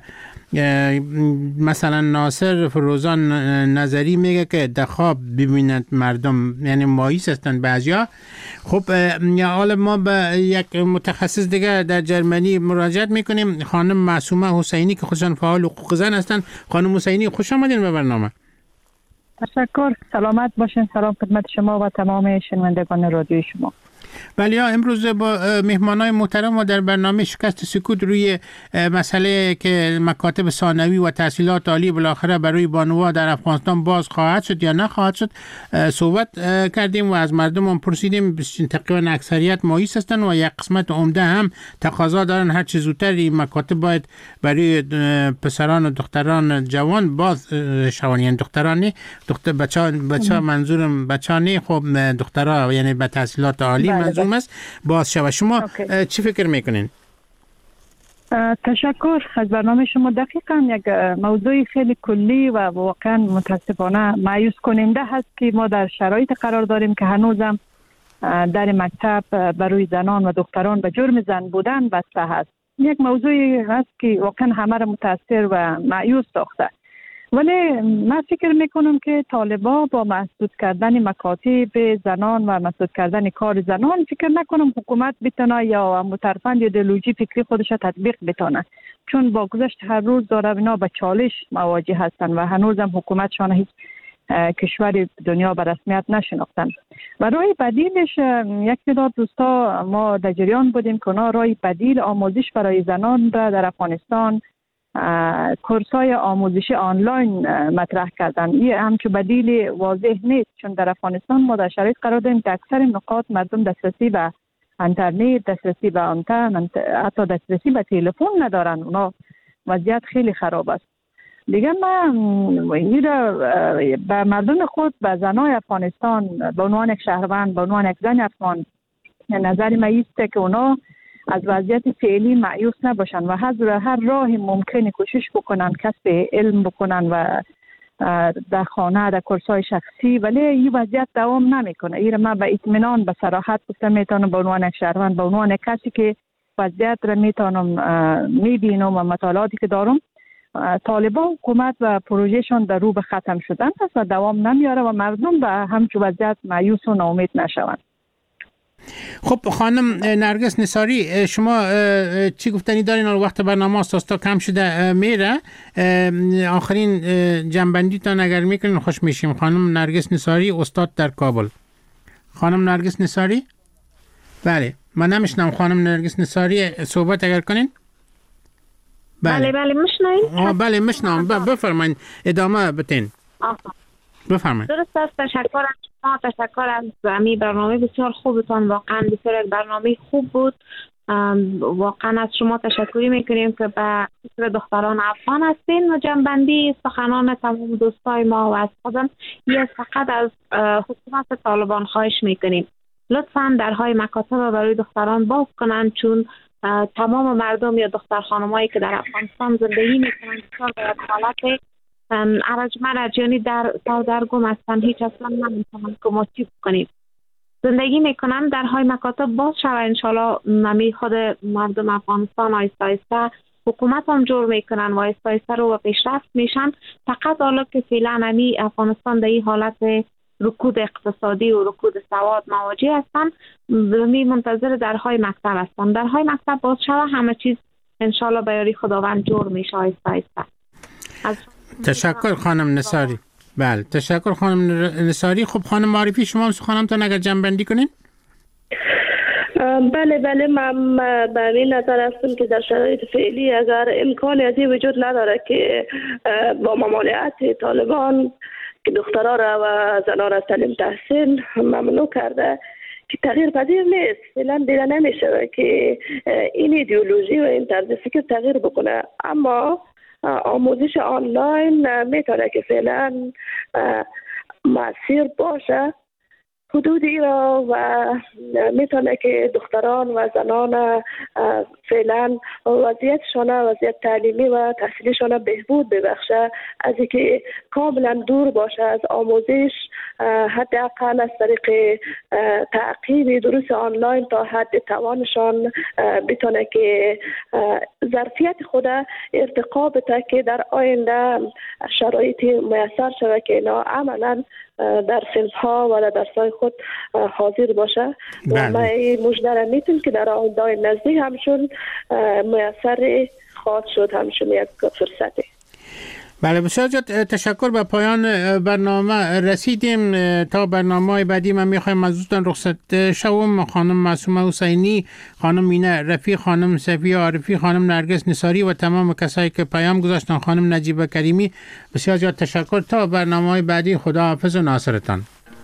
مثلا ناصر فروزان نظری میگه که در خواب ببینند مردم، یعنی مایوس هستند بعضیا. خب حالا ما به یک متخصص دیگه در جرمنی مراجعت میکنیم، خانم معصومه حسینی که خودشان فعال حقوق زن هستند. خانم حسینی خوش آمدین به برنامه. تشکر، سلامت باشین. سلام خدمت شما و تمام شنوندگان رادیوی شما. ولی امروز با مهمانای محترم و در برنامه شکست سکوت روی مسئله که مکاتب ثانوی و تحصیلات عالی بالاخره برای بانوها در افغانستان باز خواهد شد یا نخواهد شد صحبت کردیم و از مردم پرسیدیم. تقریبا اکثریت مایوس هستند و یک قسمت عمده هم تقاضا دارن هر چه زودتر این مکاتب باید برای پسران و دختران جوان باز شوند. یعنی دخترانی بچه منظورم بچانی خب دخترها یعنی به تحصیلات عالی منظورم است باز شود. شما چی فکر میکنین؟ تشکر از برنامه شما. دقیقاً یک موضوع خیلی کلی و واقعا متاسفانه مایوس کننده هست که ما در شرایط قرار داریم که هنوزم در مکتب برای زنان و دختران به جرم زن بودن بسته هست. یک موضوعی هست که واقعا همه را متاثر و مایوس ساخته. ولی من فکر میکنم که طالبا با محدود کردن مکاتب زنان و محدود کردن کار زنان فکر نکنم حکومت بتونه یا مترفند ایدئولوژی فکری خودش تطبیق بتونه، چون با گذشت هر روز داره اینا به چالش مواجه هستن و هنوزم حکومتشان هیچ کشور دنیا به رسمیت نشناختن. و راه بدیلش یک تعداد دوستا ما در جریان بودیم که اونا راه بدیل آموزش برای زنان را در افغانستان کورسای آموزشی آنلاین مطرح کردن. این همچون بدیل واضح نیست، چون در افغانستان ما در شرایط قرار داریم که اکثر نقاط مردم دسترسی به اینترنت، دسترسی به آنتن، حتی دسترسی به تلفن ندارن. اونا وضعیت خیلی خراب است. دیگه من به مردم خود، به زنای افغانستان به عنوان یک شهروند، به عنوان یک زن افغان، نظر من ایسته که اونا از وضعیت فعلی مایوس نباشن و هر راه ممکنی کوشش بکنن کسب علم بکنن و در خانه در کورسای شخصی، ولی این وضعیت دوام نمیکنه. این من به اطمینان به صراحت گفتم میتونم به عنوان یک شهروند، به عنوان کسی که وضعیت را میتونم میبینم و مطالعاتی که دارم، طالبان حکومت و پروژهشون در رو به ختم شدن است و دوام نمیاره و مردم به همچون وضعیت مایوس و ناامید نشوند. خب خانم نرگس نثاری، شما چی گفتنی دارین؟ وقت برنامه اساسا کم شده میره. آخرین جنبندی تان اگر میکنین خوش میشیم. خانم نرگس نثاری، استاد در کابل. خانم نرگس نثاری؟ بله من نمیشنم. خانم نرگس نثاری صحبت اگر کنین. بله میشنوین؟ بله میشنم. بفرمایید ادامه بدین. بفرمایید. درست است. تشکر از شما، تشکر از امی برنامه بسیار خوبتان. واقعا بسیار برنامه خوب بود. واقعا از شما تشکری میکنیم که به فکر دختران افغان هستین و جنبندی سخنان تمام دوستای ما و از خودم یه فقط از حکومت طالبان خواهش میکنیم لطفاً درهای مکاتب برای دختران باز کنند، چون تمام مردم یا دختر خانمایی که در افغانستان زندگی میکنند بسیار در حالت ارجمند در سردرگم هستن. هیچ اصلا نمیتونن که ما چی بکنیم. زندگی میکنن درهای مکاتب باز شود. انشالله نمی خود مردم افغانستان آیسته آیسته حکومت هم جور میکنن و آیسته آیسته رو پیشرفت میشن. فقط حالا که فعلا نمی افغانستان در این حالت رکود اقتصادی و رکود سواد مواجه هستن، می منتظر درهای مکتب هستن. درهای مکتب باز شود همه چیز انشالله به یاری خداوند جور میشه آیسته آیسته. تشکر خانم نثاری. بله تشکر خانم نثاری. خب خانم معرفی شما سخنانتون اگر جنبندی کنین. بله من به این نظر هستم که در شرایط فعلی اگر امکانی از این وجود نداره که با ممانعت طالبان که دخترها را و زنان را تعلیم تحصیل ممنوع کرده که تغییر پذیر نیست. فعلا دیده نمیشه که این ایدئولوژی و این طرز فکر تغییر بکنه، اما آموزش آنلاین میتونه که فعلا مؤثر باشه حدود ایران و میتونه که دختران و زنان فعلا وضعیت تعلیمی و تحصیلیشان بهبود ببخشه، از اینکه کاملا دور باشه از آموزش، حداقل از طریق تعقیب دروس آنلاین تا حد توانشان بتونه که ظرفیت خود ارتقا بده که در آینده شرایطی میسر شده که اینا عملا در صنف‌ها و در درس‌های خود حاضر باشه. و ما مجدر میتونیم که در آینده نزدیک همشون میسر خواهد شد، همشون یک فرصتی. بله بسیار زیاد تشکر. به پایان برنامه رسیدیم. تا برنامه بعدی من میخوایم از دوستان رخصت شوم. خانم معصومه حسینی، خانم مینه رفیق، خانم صفیه عارفی، خانم نرگس نصاری و تمام کسایی که پیام گذاشتن، خانم نجیبه کریمی، بسیار زیاد تشکر. تا برنامه بعدی خداحافظ و ناصرتان.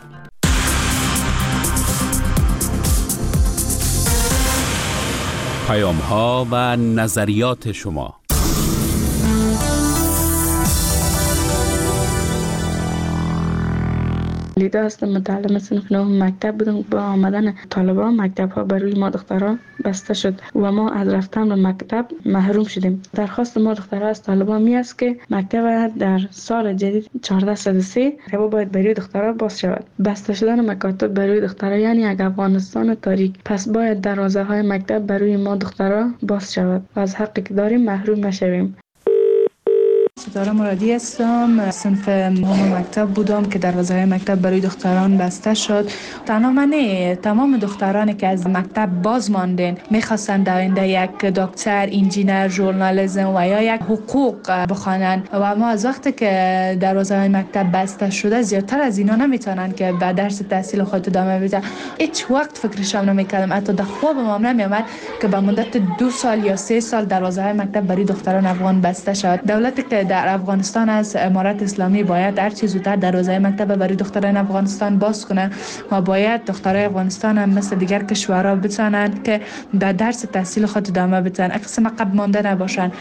پیام‌ها و نظریات شما. لیدا هستم، متعلم صنف نهم مکتب بودم. با آمدن طالبان مکتب ها بر روی ما دختران بسته شد و ما از رفتن به مکتب محروم شدیم. درخواست ما دخترها از طالبان می است که مکتب در سال جدید 1403 باید بر روی دخترها باز شود. بسته شدن مکاتب بر روی دخترها یعنی یک افغانستان تاریک. پس باید دروازه های مکتب بر روی ما دخترها باز شود و از حقی که داریم محروم نشویم. ستاره مرادی هستم، صنف نهم مکتب بودم که دروازه مکتب برای دختران بسته شد. تنها من نه، تمام دخترانی که از مکتب باز ماندن میخواستن در یک دکتر، انجینر، ژورنالیسم و یا یک حقوق بخوانن و ما از وقتی که دروازه مکتب بسته شده زیادتر از اینا نمیتونن که به درس تحصیل خود ادامه بدن. هیچ وقت فکرشم نمیکردم، حتی در خوابم هم نمیومد که به مدت 2 سال یا 3 سال دروازه مکتب برای دختران افغان بسته شد. دولتی که در افغانستان از امارت اسلامی باید هر چه زودتر دروازه مکتب برای دختران افغانستان باز کنه و باید دخترای افغانستان هم مثل دیگر کشورها بتونن که به درس تحصیل خود ادامه بدن، اقسام عقب مانده نباشن.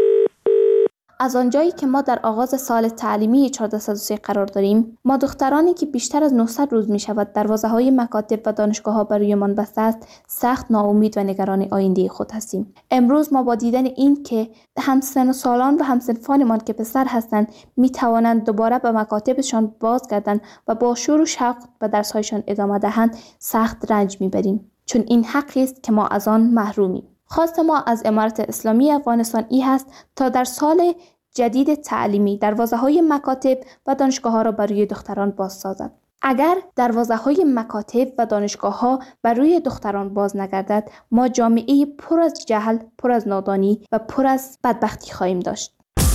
از آنجایی که ما در آغاز سال تعلیمی 1403 قرار داریم، ما دخترانی که بیشتر از 900 روز می شود دروازه‌های مکاتب و دانشگاه‌ها برایمان بسته است، سخت ناامید و نگران آینده خود هستیم. امروز ما با دیدن این که همسن سالان و همسنفانمان که پسر هستند می توانند دوباره به مکاتبشان بازگردند و با شور و شوق به درس‌هایشان ادامه دهند، سخت رنج می‌بریم، چون این حقی است که ما از آن محرومیم. خواست ما از امارت اسلامی افغانستان این هست تا در سال جدید تعلیمی دروازه‌های مکاتب و دانشگاه‌ها را برای دختران باز سازد. اگر دروازه‌های مکاتب و دانشگاه‌ها برای دختران باز نگردد، ما جامعه پر از جهل، پر از نادانی و پر از بدبختی خواهیم داشت.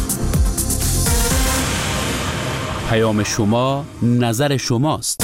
پیام شما، نظر شماست.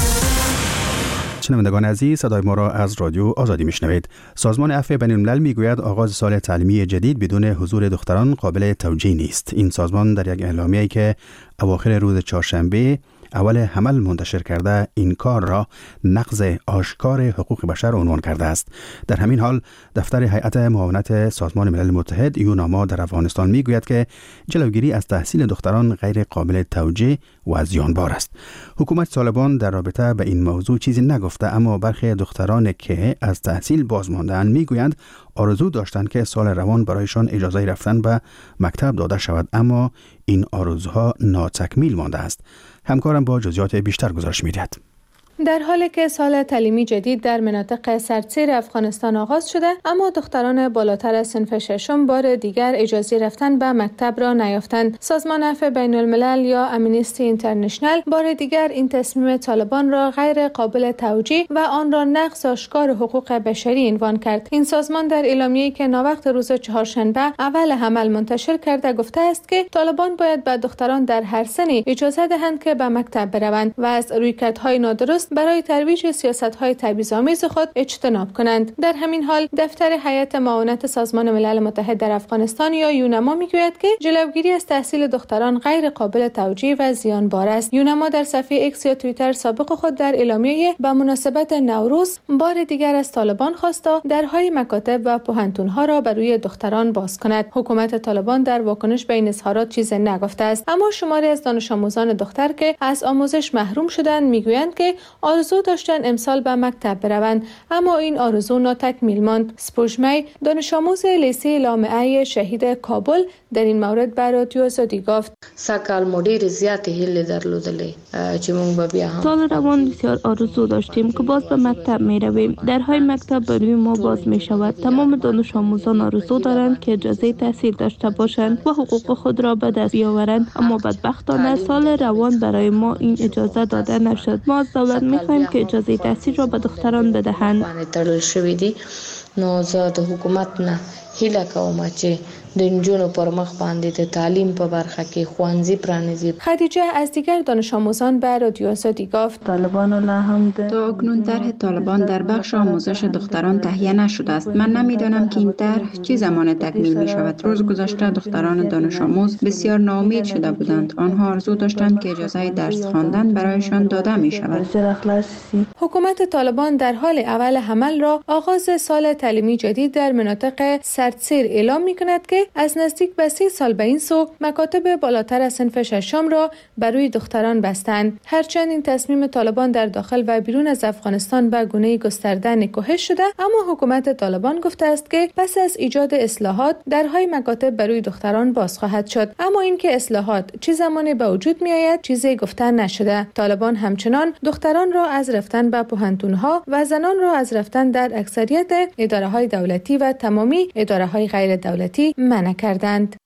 شنوندگان عزیز، صدای ما را از رادیو آزادی میشنوید. سازمان عفو بین الملل میگوید آغاز سال تعلیمی جدید بدون حضور دختران قابل توجیه نیست. این سازمان در یک اعلامیه‌ای که اواخر روز چهارشنبه اول حمل منتشر کرده این کار را نقض آشکار حقوق بشر عنوان کرده است. در همین حال دفتر هیئت معاونت سازمان ملل متحد یوناما در افغانستان میگوید که جلوگیری از تحصیل دختران غیر قابل توجیه و زیانبار است. حکومت طالبان در رابطه به این موضوع چیزی نگفته، اما برخی دختران که از تحصیل باز مانده‌اند میگویند آرزو داشتند که سال روان برایشان اجازه رفتن به مکتب داده شود، اما این آرزوها ناتکمیل مانده است. همکارم با جزئیات بیشتر گزارش می‌دهد. در حالی که سال تعلیمی جدید در مناطق سردسیر افغانستان آغاز شده، اما دختران بالاتر از صنف ششم بار دیگر اجازه رفتن به مکتب را نیافتند. سازمان عفو بین الملل یا امنیستی اینترنشنال بار دیگر این تصمیم طالبان را غیر قابل توجیه و آن را نقض آشکار حقوق بشری عنوان کرد. این سازمان در اعلامیه‌ای که ناوقت روز چهارشنبه اول حمل منتشر کرده گفته است که طالبان باید به دختران در هر سنی اجازه دهند که به مکتب بروند و از رویکردهای نادرست برای ترویج سیاست‌های تبعیض‌آمیز خود اجتناب کنند. در همین حال دفتر هیئت معاونت سازمان ملل متحد در افغانستان یا یونما میگوید که جلوگیری از تحصیل دختران غیر قابل توجیه و زیانبار است. یونما در صفحه ایکس یا توییتر سابق خود در اعلامیه به مناسبت نوروز بار دیگر از طالبان خواسته درهای مکاتب و پوهنتون‌ها را بر روی دختران باز کند. حکومت طالبان در واکنش به این اظهارات چیزی نگفته است، اما شماری از دانش آموزان دختر که از آموزش محروم شدند میگویند که آرزو داشتن امسال به مکتب بروند، اما این آرزو ناتکمیل ماند. سپوژمی دانش آموز لیسه لامعه شهید کابل در این مورد بر رادیو آزادی گفت: سکال مدیر زیاتی هیله درلودلی چې مونږ به بیا هم سال روان بسیار آرزو داشتیم که باز به مکتب می رویم. درهای مکتب برای ما باز می شود. تمام دانش آموزان آرزو دارند که اجازه تحصیل داشته باشند و حقوق خود را به دست بیاورند، اما بدبختانه سال روان برای ما این اجازه داده نشد. ما از دولت می‌خواهیم که اجازه تحصیل را به دختران بدهند. نو زه د حکومت نه هیله کوم چې د نجونو پر مخ باندې د تعلیم په برخه کې خوانزی پرانیزید. خدیجه از دیگر دانش آموزان به رادیو آزادی گفت تا اکنون طرح طالبان در بخش آموزش دختران تهیه نشده است. من نمیدانم که این طرح چه زمان تکمیل می شود. روز گذشته دختران دانش آموز بسیار ناامید شده بودند. آنها آرزو داشتند که اجازه درس خواندن برایشان داده می شود. حکومت طالبان در حال اول حمل را آغاز سال تعلیمی جدید در مناطق سردسیر اعلام می کند که از نزدیک به 3 سال به این سو مکاتب بالاتر از صنف ششم را برای دختران بستند. هرچند این تصمیم طالبان در داخل و بیرون از افغانستان به گونه گسترده نکوهش شده، اما حکومت طالبان گفته است که پس از ایجاد اصلاحات درهای مکاتب برای دختران باز خواهد شد. اما اینکه اصلاحات چه زمانی به وجود می آید چیزی گفته نشده. طالبان همچنان دختران را از رفتن به پوهنتون‌ها و زنان را از رفتن در اکثریت اداره‌های دولتی و تمامی اداره‌های غیر دولتی منع کردند.